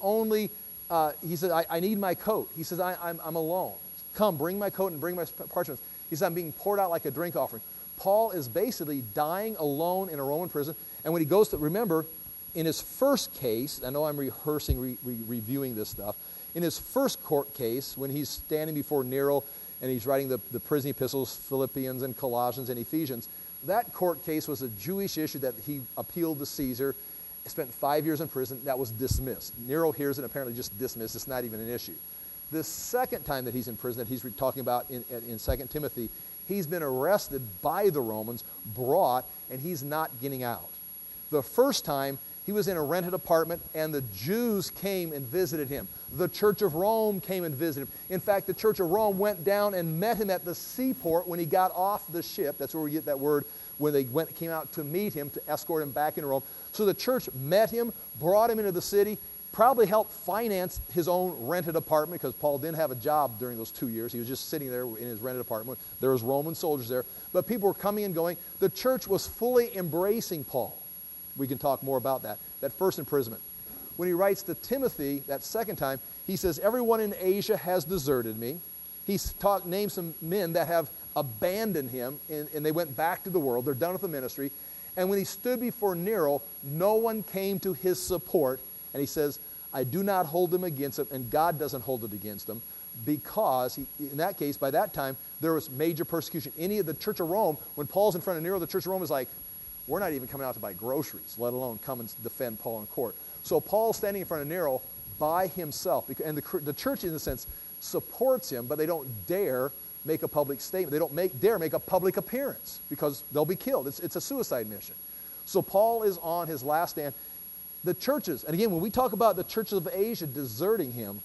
I need my coat. He says, I'm alone. Come, bring my coat and bring my parchments. He says, I'm being poured out like a drink offering. Paul is basically dying alone in a Roman prison. And when he goes to, remember, in his first case, I know I'm reviewing this stuff. In his first court case, when he's standing before Nero and he's writing the prison epistles, Philippians and Colossians and Ephesians, that court case was a Jewish issue that he appealed to Caesar, spent 5 years in prison. That was dismissed. Nero hears it, apparently just dismissed. It's not even an issue. The second time that he's in prison, that he's talking about in 2 Timothy, he's been arrested by the Romans, brought, and he's not getting out. The first time, he was in a rented apartment, and the Jews came and visited him. The Church of Rome came and visited him. In fact, the Church of Rome went down and met him at the seaport when he got off the ship. That's where we get that word, when they came out to meet him, to escort him back into Rome. So the church met him, brought him into the city, probably helped finance his own rented apartment, because Paul didn't have a job during those 2 years. He was just sitting there in his rented apartment. There was Roman soldiers there. But people were coming and going. The church was fully embracing Paul. We can talk more about that first imprisonment. When he writes to Timothy that second time, he says, everyone in Asia has deserted me. He's named some men that have abandoned him, and they went back to the world. They're done with the ministry. And when he stood before Nero, no one came to his support. And he says, I do not hold them against him, and God doesn't hold it against them, because in that case, by that time, there was major persecution. Any of the Church of Rome, when Paul's in front of Nero, the Church of Rome is like, we're not even coming out to buy groceries, let alone come and defend Paul in court. So Paul's standing in front of Nero by himself. And the church, in a sense, supports him, but they don't dare make a public statement. They don't dare make a public appearance, because they'll be killed. It's a suicide mission. So Paul is on his last stand. The churches, and again, when we talk about the churches of Asia deserting him,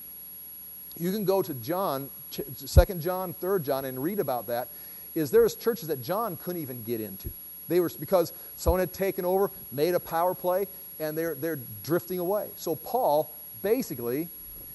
you can go to John, 2 John, 3 John, and read about that. There's churches that John couldn't even get into. They were, because someone had taken over, made a power play, and they're drifting away. So Paul, basically,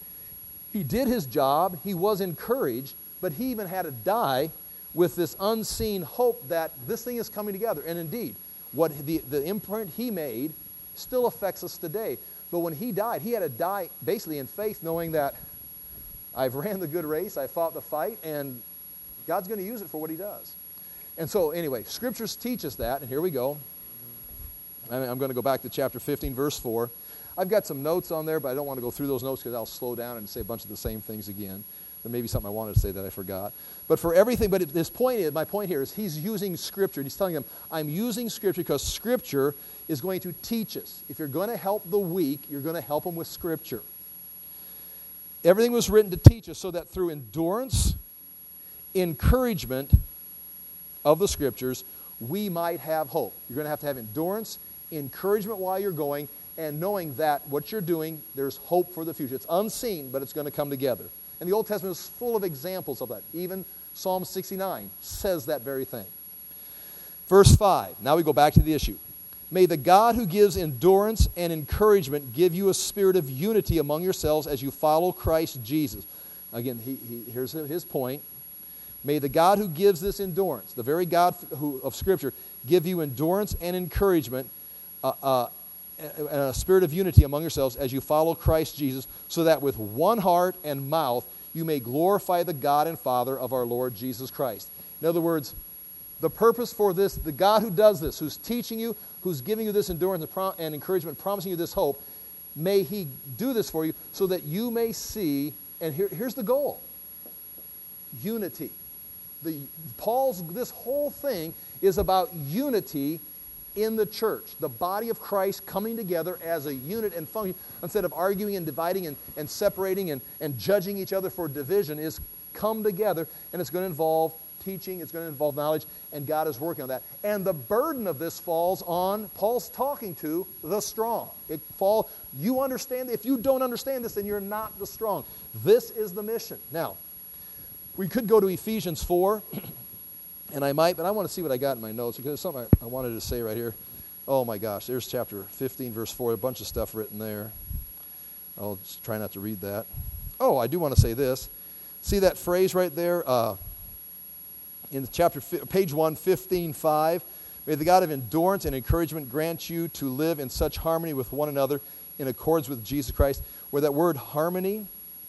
he did his job, he was encouraged, but he even had to die with this unseen hope that this thing is coming together. And indeed, what the imprint he made still affects us today. But when he died, he had to die basically in faith, knowing that I've ran the good race, I fought the fight, and God's going to use it for what he does. And so anyway, Scriptures teach us that, and here we go. I'm going to go back to chapter 15, verse 4. I've got some notes on there, but I don't want to go through those notes because I'll slow down and say a bunch of the same things again. There may be something I wanted to say that I forgot. But for everything, my point here is he's using Scripture. He's telling them, I'm using Scripture because Scripture is going to teach us. If you're going to help the weak, you're going to help them with Scripture. Everything was written to teach us so that through endurance, encouragement of the Scriptures, we might have hope. You're going to have endurance, encouragement while you're going, and knowing that what you're doing, there's hope for the future. It's unseen, but it's going to come together. And the Old Testament is full of examples of that. Even Psalm 69 says that very thing. Verse 5. Now we go back to the issue. May the God who gives endurance and encouragement give you a spirit of unity among yourselves as you follow Christ Jesus. Again, here's his point. May the God who gives this endurance, the very God of Scripture, give you endurance and encouragement, a spirit of unity among yourselves as you follow Christ Jesus, so that with one heart and mouth you may glorify the God and Father of our Lord Jesus Christ. In other words, the purpose for this, the God who does this, who's teaching you, who's giving you this endurance and encouragement, promising you this hope, may He do this for you so that you may see, and here's the goal, unity. This whole thing is about unity in the church, the body of Christ coming together as a unit and function, instead of arguing and dividing and separating and judging each other for division, is come together, and it's going to involve teaching, it's going to involve knowledge, and God is working on that. And the burden of this falls on, Paul's talking to the strong. You understand, if you don't understand this, then you're not the strong. This is the mission. Now, we could go to Ephesians 4, and I might, but I want to see what I got in my notes, because there's something I wanted to say right here. Oh my gosh, there's chapter 15, verse 4, a bunch of stuff written there. I'll just try not to read that. Oh, I do want to say this. See that phrase right there? In page 1, 15:5, may the God of endurance and encouragement grant you to live in such harmony with one another in accordance with Jesus Christ, where that word harmony,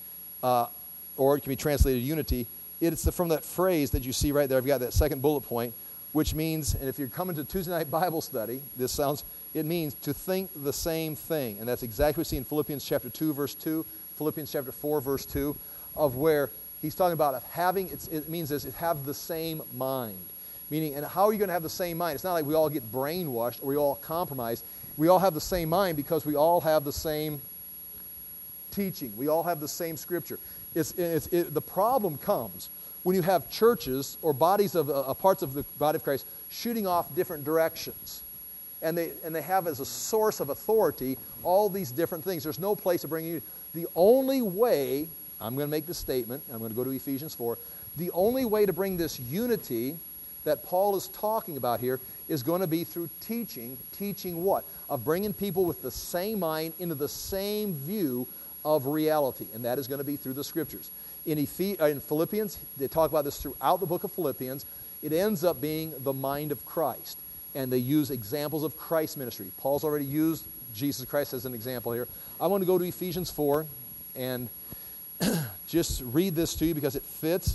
or it can be translated unity, it's from that phrase that you see right there. I've got that second bullet point, which means, and if you're coming to Tuesday night Bible study, it means to think the same thing. And that's exactly what we see in Philippians chapter 2, verse 2, Philippians chapter 4, verse 2, of where he's talking about it means this, have the same mind. Meaning, and how are you going to have the same mind? It's not like we all get brainwashed or we all compromise. We all have the same mind because we all have the same teaching. We all have the same Scripture. The problem comes when you have churches or bodies of parts of the body of Christ shooting off different directions. And they have as a source of authority all these different things. There's no place to bring you. The only way, I'm going to make this statement, I'm going to go to Ephesians 4, the only way to bring this unity that Paul is talking about here is going to be through teaching. Teaching what? Of bringing people with the same mind into the same view of reality, and that is going to be through the Scriptures. In Philippians, they talk about this throughout the book of Philippians. It ends up being the mind of Christ, and they use examples of Christ's ministry. Paul's already used Jesus Christ as an example here. I want to go to Ephesians 4 and just read this to you because it fits.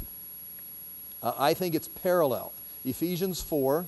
I think it's parallel. Ephesians 4.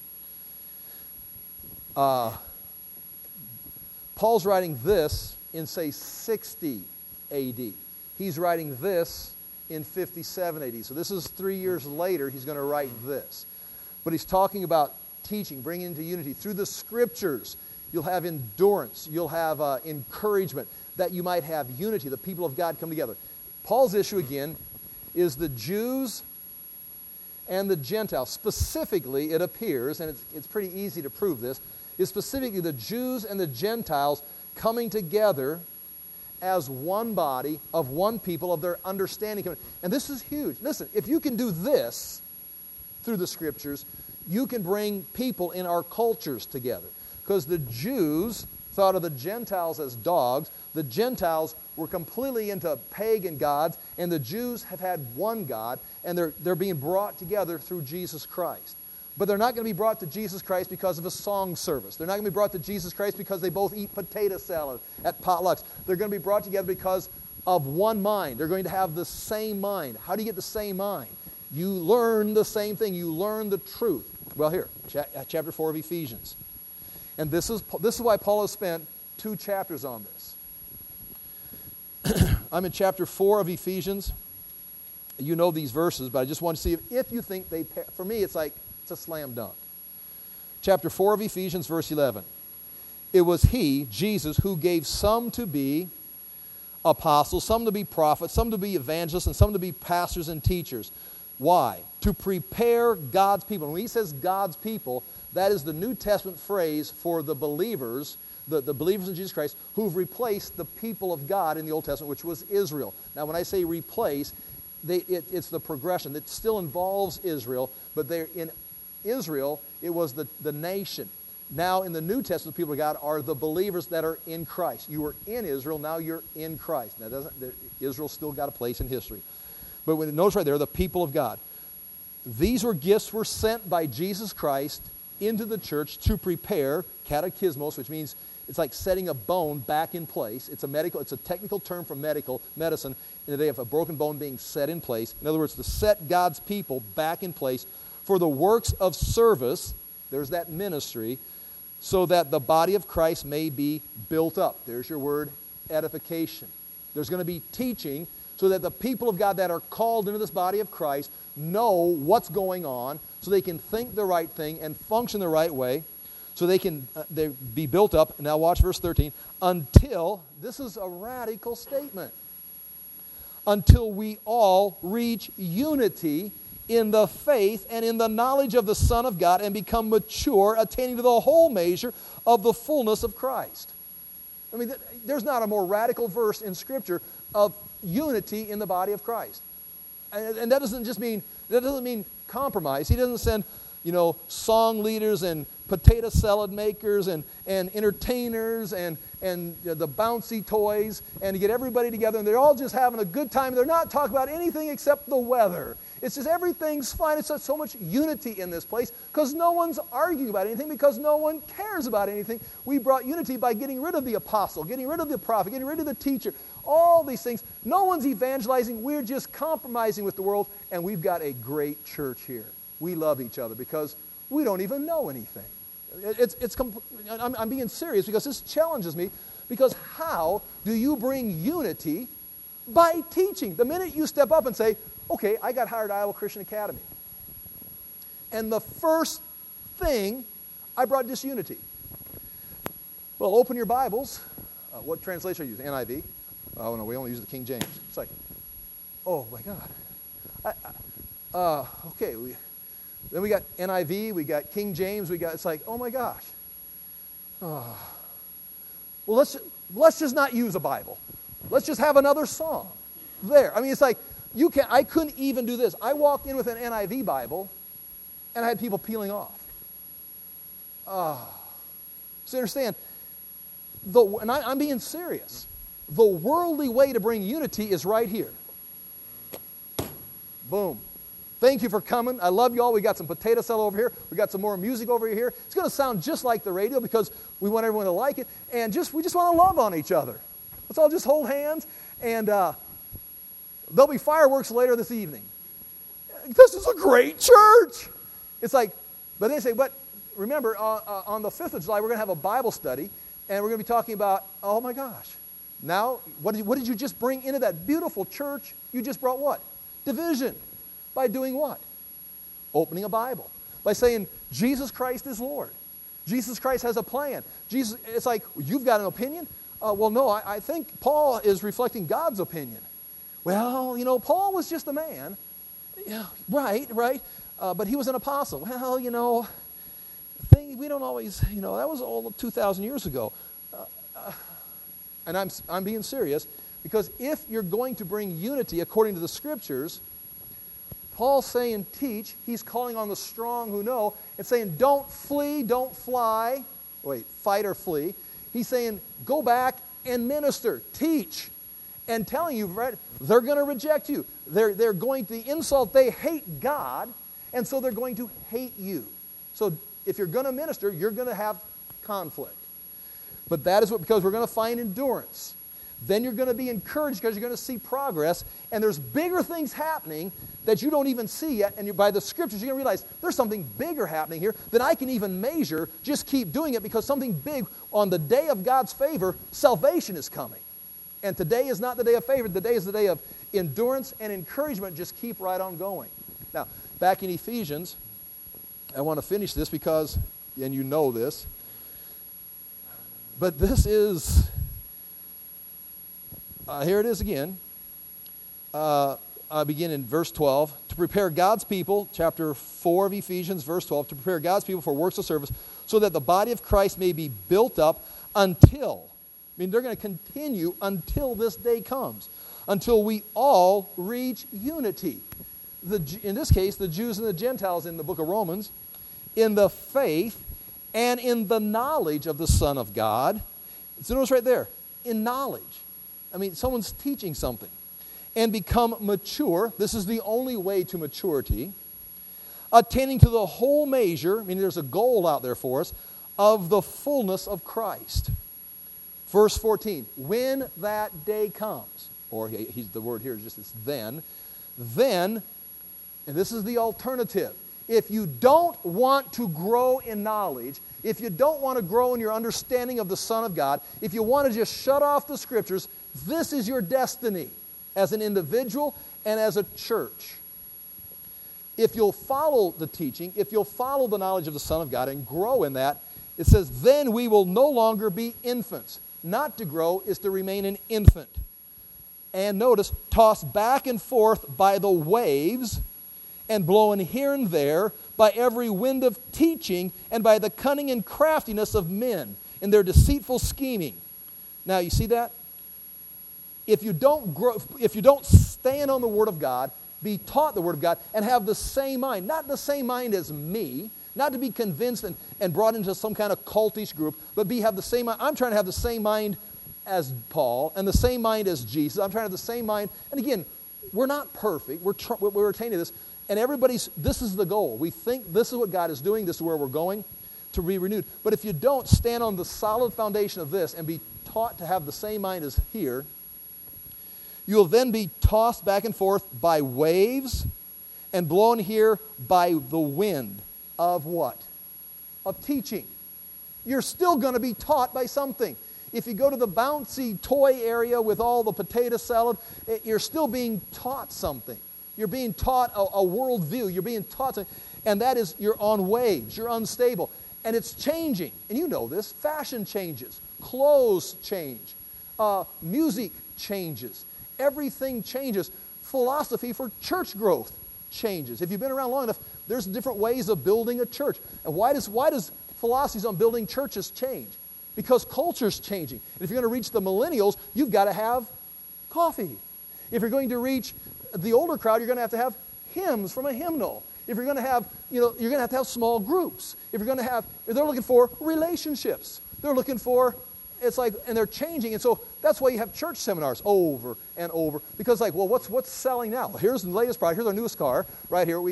Paul's writing this in, say, 60 A.D. He's writing this in 57 A.D. So this is 3 years later he's going to write this. But he's talking about teaching, bringing into unity. Through the Scriptures, you'll have endurance. You'll have encouragement, that you might have unity. The people of God come together. Paul's issue, again, is the Jews and the Gentiles. Specifically, it appears, and it's pretty easy to prove this, is specifically the Jews and the Gentiles coming together as one body of one people, of their understanding. And this is huge. Listen, if you can do this through the Scriptures, you can bring people in our cultures together. Because the Jews thought of the Gentiles as dogs. The Gentiles were completely into pagan gods, and the Jews have had one God, and they're being brought together through Jesus Christ. But they're not going to be brought to Jesus Christ because of a song service. They're not going to be brought to Jesus Christ because they both eat potato salad at potlucks. They're going to be brought together because of one mind. They're going to have the same mind. How do you get the same mind? You learn the same thing. You learn the truth. Well, here, chapter 4 of Ephesians. And this is why Paul has spent 2 chapters on this. I'm in chapter 4 of Ephesians. You know these verses, but I just want to see if you think they, for me, it's like, it's a slam dunk. Chapter 4 of Ephesians, verse 11. It was He, Jesus, who gave some to be apostles, some to be prophets, some to be evangelists, and some to be pastors and teachers, Why? To prepare God's people. When he says God's people, that is the New Testament phrase for the believers, the believers in Jesus Christ, who've replaced the people of God in the Old Testament, which was Israel. Now, when I say replace, it's the progression. It still involves Israel, but in Israel, it was the nation. Now, in the New Testament, the people of God are the believers that are in Christ. You were in Israel, now you're in Christ. Now, Israel's still got a place in history. But notice right there, the people of God. These gifts were sent by Jesus Christ into the church to prepare, catechismos, which means it's like setting a bone back in place. It's a technical term for medicine, in the day of a broken bone being set in place. In other words, to set God's people back in place for the works of service, there's that ministry, so that the body of Christ may be built up. There's your word, edification. There's going to be teaching so that the people of God that are called into this body of Christ know what's going on, so they can think the right thing and function the right way, so they can they be built up. Now watch verse 13. Until, this is a radical statement, until we all reach unity in the faith and in the knowledge of the Son of God and become mature, attaining to the whole measure of the fullness of Christ. I mean, there's not a more radical verse in Scripture of unity in the body of Christ. And that doesn't mean compromise. He doesn't send, song leaders and potato salad makers and entertainers and the bouncy toys and to get everybody together and they're all just having a good time. They're not talking about anything except the weather. It's just everything's fine. It's so much unity in this place because no one's arguing about anything, because no one cares about anything. We brought unity by getting rid of the apostle, getting rid of the prophet, getting rid of the teacher, all these things. No one's evangelizing. We're just compromising with the world, and we've got a great church here. We love each other because we don't even know anything. I'm being serious because this challenges me, because how do you bring unity? By teaching. The minute you step up and say, okay, I got hired at Iowa Christian Academy, and the first thing I brought disunity. Well, open your Bibles. What translation are you using? NIV? Oh, no, we only use the King James. It's like, oh my God. Okay, then we got NIV, we got King James, it's like, oh my gosh. Well, let's just not use a Bible. Let's just have another song. There. I mean, it's like, I couldn't even do this. I walked in with an NIV Bible, and I had people peeling off. So you understand, and I'm being serious. The worldly way to bring unity is right here. Boom. Thank you for coming. I love you all. We got some potato salad over here. We got some more music over here. It's going to sound just like the radio because we want everyone to like it. And we just want to love on each other. Let's all just hold hands. And there'll be fireworks later this evening. This is a great church. It's like, but they say, but remember, on the 5th of July, we're going to have a Bible study. And we're going to be talking about, oh my gosh. Now, what did you just bring into that beautiful church? You just brought what? Division. By doing what? Opening a Bible. By saying, Jesus Christ is Lord. Jesus Christ has a plan. It's like, you've got an opinion? Well, no, I think Paul is reflecting God's opinion. Well, Paul was just a man. Yeah, right. But he was an apostle. Well, we don't always, that was all 2,000 years ago. And I'm being serious, because if you're going to bring unity according to the Scriptures, Paul's saying teach. He's calling on the strong who know and saying don't flee, don't fly. Wait, fight or flee. He's saying go back and minister, teach. And telling you, right, they're going to reject you. They're going to insult. They hate God, and so they're going to hate you. So if you're going to minister, you're going to have conflict. But that is because we're going to find endurance. Then you're going to be encouraged because you're going to see progress. And there's bigger things happening that you don't even see yet. And by the Scriptures, you're going to realize there's something bigger happening here than I can even measure. Just keep doing it, because something big on the day of God's favor, salvation is coming. And today is not the day of favor. Today is the day of endurance and encouragement. Just keep right on going. Now, back in Ephesians, I want to finish this because, and you know this, but this is, here it is again. begin in verse 12. To prepare God's people, chapter 4 of Ephesians, verse 12, to prepare God's people for works of service so that the body of Christ may be built up until, they're going to continue until this day comes, until we all reach unity. In this case, the Jews and the Gentiles in the book of Romans, in the faith and in the knowledge of the Son of God. So notice right there, in knowledge. Someone's teaching something. And become mature. This is the only way to maturity. Attaining to the whole measure, there's a goal out there for us, of the fullness of Christ. Verse 14, when that day comes, or the word here is just this then, and this is the alternative. If you don't want to grow in knowledge, if you don't want to grow in your understanding of the Son of God, if you want to just shut off the Scriptures, this is your destiny as an individual and as a church. If you'll follow the teaching, if you'll follow the knowledge of the Son of God and grow in that, it says, then we will no longer be infants. Not to grow is to remain an infant. And notice, tossed back and forth by the waves and blown here and there by every wind of teaching and by the cunning and craftiness of men in their deceitful scheming. Now, you see that? If you don't grow, if you don't stand on the Word of God, be taught the Word of God, and have the same mind, not the same mind as me, not to be convinced and brought into some kind of cultish group, but have the same mind. I'm trying to have the same mind as Paul and the same mind as Jesus. I'm trying to have the same mind. And again, we're not perfect. We're attaining this. And this is the goal. We think this is what God is doing. This is where we're going, to be renewed. But if you don't stand on the solid foundation of this and be taught to have the same mind as here, you'll then be tossed back and forth by waves and blown here by the wind of what? Of teaching. You're still going to be taught by something. If you go to the bouncy toy area with all the potato salad, you're still being taught something. You're being taught a worldview. You're being taught something. And that is, you're on waves. You're unstable. And it's changing. And you know this. Fashion changes. Clothes change. Music changes. Everything changes. Philosophy for church growth changes. If you've been around long enough, there's different ways of building a church. And why does philosophies on building churches change? Because culture's changing. And if you're going to reach the millennials, you've got to have coffee. If you're going to reach the older crowd, you're going to have hymns from a hymnal. If you're going to have, you're going to have small groups. If they're looking for relationships. They're looking for, and they're changing. And so that's why you have church seminars over and over. Because what's selling now? Well, here's the latest product. Here's our newest car right here.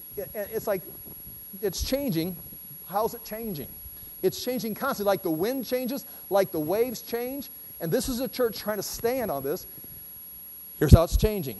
It's changing. How's it changing? It's changing constantly. Like the wind changes, like the waves change. And this is a church trying to stand on this. Here's how it's changing.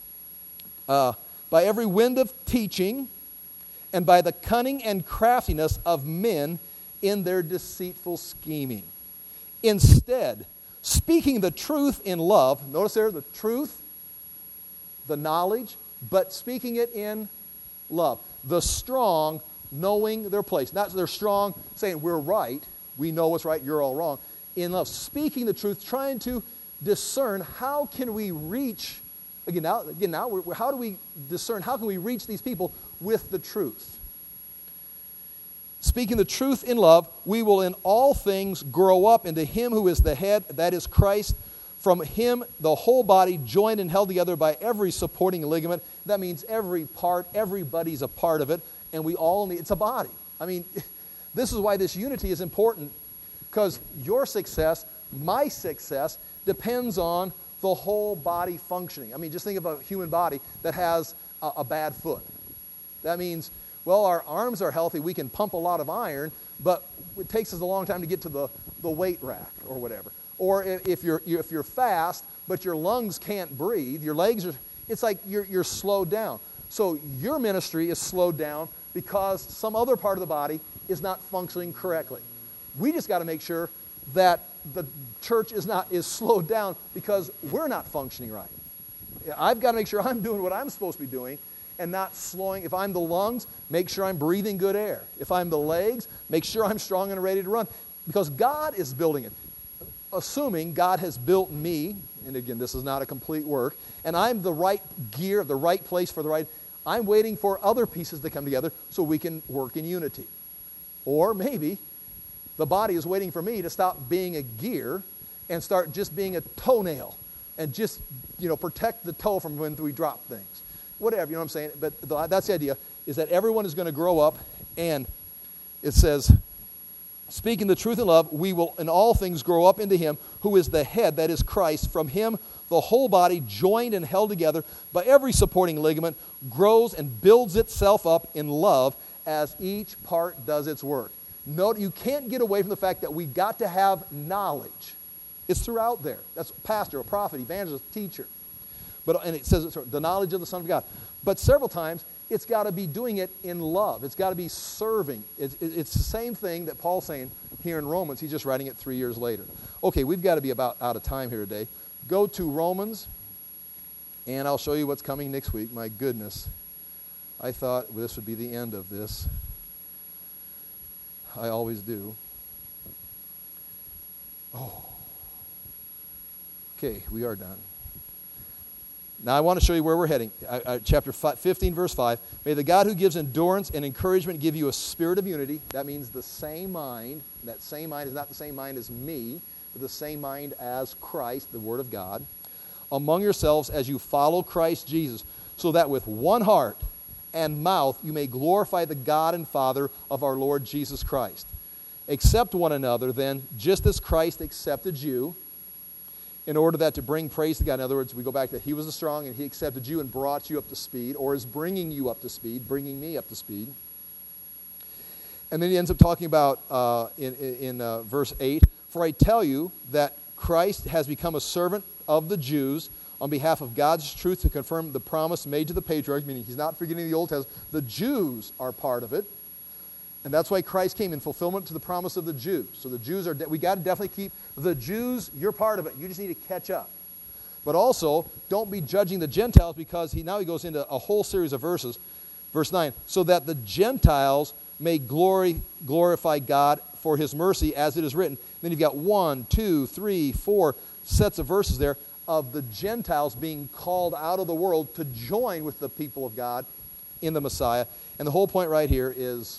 By every wind of teaching and by the cunning and craftiness of men in their deceitful scheming. Instead, speaking the truth in love, notice there, the truth, the knowledge, but speaking it in love. The strong knowing their place. Not they're strong saying we're right, we know what's right, you're all wrong. In love, speaking the truth, trying to discern how can we reach, how do we discern, how can we reach these people with the truth? Speaking the truth in love, we will in all things grow up into Him who is the head, that is Christ. From Him, the whole body, joined and held together by every supporting ligament. That means every part, everybody's a part of it, and we all need, it's a body. This is why this unity is important, because your success, my success, depends on the whole body functioning. Just think of a human body that has a bad foot. That means, well, our arms are healthy, we can pump a lot of iron, but it takes us a long time to get to the weight rack or whatever. Or if you're fast, but your lungs can't breathe, your legs are, it's like you're slowed down. So your ministry is slowed down because some other part of the body is not functioning correctly. We just got to make sure that the church is slowed down because we're not functioning right. I've got to make sure I'm doing what I'm supposed to be doing and not slowing. If I'm the lungs, make sure I'm breathing good air. If I'm the legs, make sure I'm strong and ready to run. Because God is building it. Assuming God has built me, and again, this is not a complete work, and I'm the right gear, the right place for the right, I'm waiting for other pieces to come together so we can work in unity. Or maybe the body is waiting for me to stop being a gear and start just being a toenail and just, protect the toe from when we drop things. Whatever, you know what I'm saying? But that's the idea, is that everyone is going to grow up, and it says, speaking the truth in love, we will in all things grow up into him who is the head, that is Christ. From him, the whole body, joined and held together by every supporting ligament, grows and builds itself up in love as each part does its work. Note, you can't get away from the fact that we got to have knowledge. It's throughout there. That's pastor, a prophet, evangelist, teacher. And it says the knowledge of the Son of God. But several times, it's got to be doing it in love. It's got to be serving. It's the same thing that Paul's saying here in Romans. He's just writing it 3 years later. Okay, we've got to be about out of time here today. Go to Romans, and I'll show you what's coming next week. My goodness. I thought this would be the end of this. I always do. Oh. Okay, we are done. Now I want to show you where we're heading. Chapter 15, verse 5. May the God who gives endurance and encouragement give you a spirit of unity. That means the same mind. That same mind is not the same mind as me, but the same mind as Christ, the Word of God, among yourselves as you follow Christ Jesus, so that with one heart and mouth you may glorify the God and Father of our Lord Jesus Christ. Accept one another then, just as Christ accepted you, in order that to bring praise to God. In other words, we go back to he was the strong and he accepted you and brought you up to speed, or is bringing you up to speed, bringing me up to speed. And then he ends up talking about in verse 8, for I tell you that Christ has become a servant of the Jews on behalf of God's truth to confirm the promise made to the patriarchs, meaning he's not forgetting the Old Testament. The Jews are part of it. And that's why Christ came in fulfillment to the promise of the Jews. So the Jews are, we got to definitely keep the Jews, you're part of it. You just need to catch up. But also, don't be judging the Gentiles, because now he goes into a whole series of verses. Verse 9, so that the Gentiles may glorify God for his mercy, as it is written. Then you've got 1, 2, 3, 4 sets of verses there of the Gentiles being called out of the world to join with the people of God in the Messiah. And the whole point right here is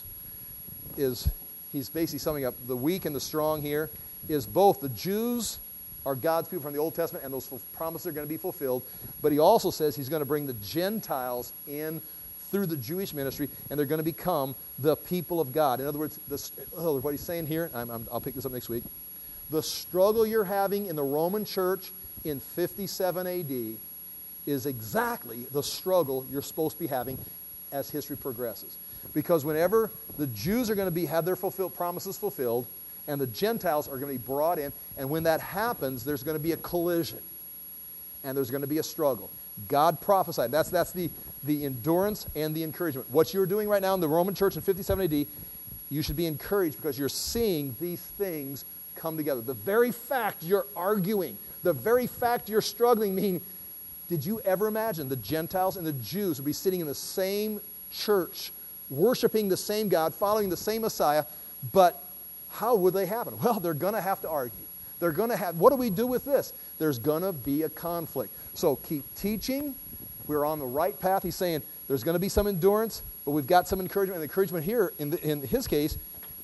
he's basically summing up the weak and the strong here is both the Jews are God's people from the Old Testament, and those promises are going to be fulfilled. But he also says he's going to bring the Gentiles in through the Jewish ministry, and they're going to become the people of God. In other words, what he's saying here, I'll pick this up next week, the struggle you're having in the Roman church in 57 AD is exactly the struggle you're supposed to be having as history progresses. Because whenever the Jews are going to have their promises fulfilled, and the Gentiles are going to be brought in, and when that happens, there's going to be a collision, and there's going to be a struggle. God prophesied. That's the endurance and the encouragement. What you're doing right now in the Roman church in 57 AD, you should be encouraged because you're seeing these things come together. The very fact you're arguing, the very fact you're struggling, mean, did you ever imagine the Gentiles and the Jews would be sitting in the same church, worshiping the same God, following the same Messiah, but how would they happen? Well, they're going to have to argue. They're going to have, what do we do with this? There's going to be a conflict. So keep teaching. We're on the right path. He's saying there's going to be some endurance, but we've got some encouragement. And the encouragement here, in his case,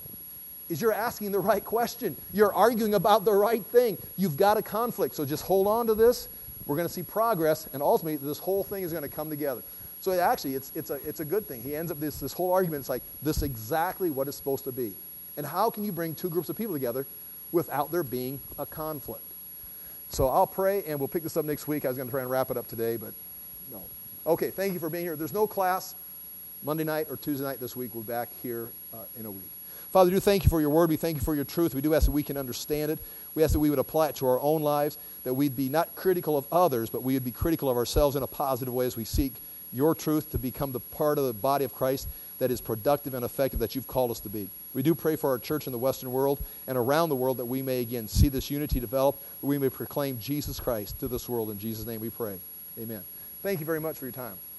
is you're asking the right question. You're arguing about the right thing. You've got a conflict. So just hold on to this. We're going to see progress, and ultimately this whole thing is going to come together. So actually, it's a good thing. He ends up this whole argument. It's like this is exactly what it's supposed to be. And how can you bring two groups of people together without there being a conflict? So I'll pray, and we'll pick this up next week. I was going to try and wrap it up today, but no. Okay, thank you for being here. There's no class Monday night or Tuesday night this week. We'll be back here in a week. Father, we do thank you for your word. We thank you for your truth. We do ask that we can understand it. We ask that we would apply it to our own lives, that we'd be not critical of others, but we would be critical of ourselves in a positive way as we seek your truth to become the part of the body of Christ that is productive and effective that you've called us to be. We do pray for our church in the Western world and around the world that we may again see this unity develop, that we may proclaim Jesus Christ to this world. In Jesus' name we pray. Amen. Thank you very much for your time.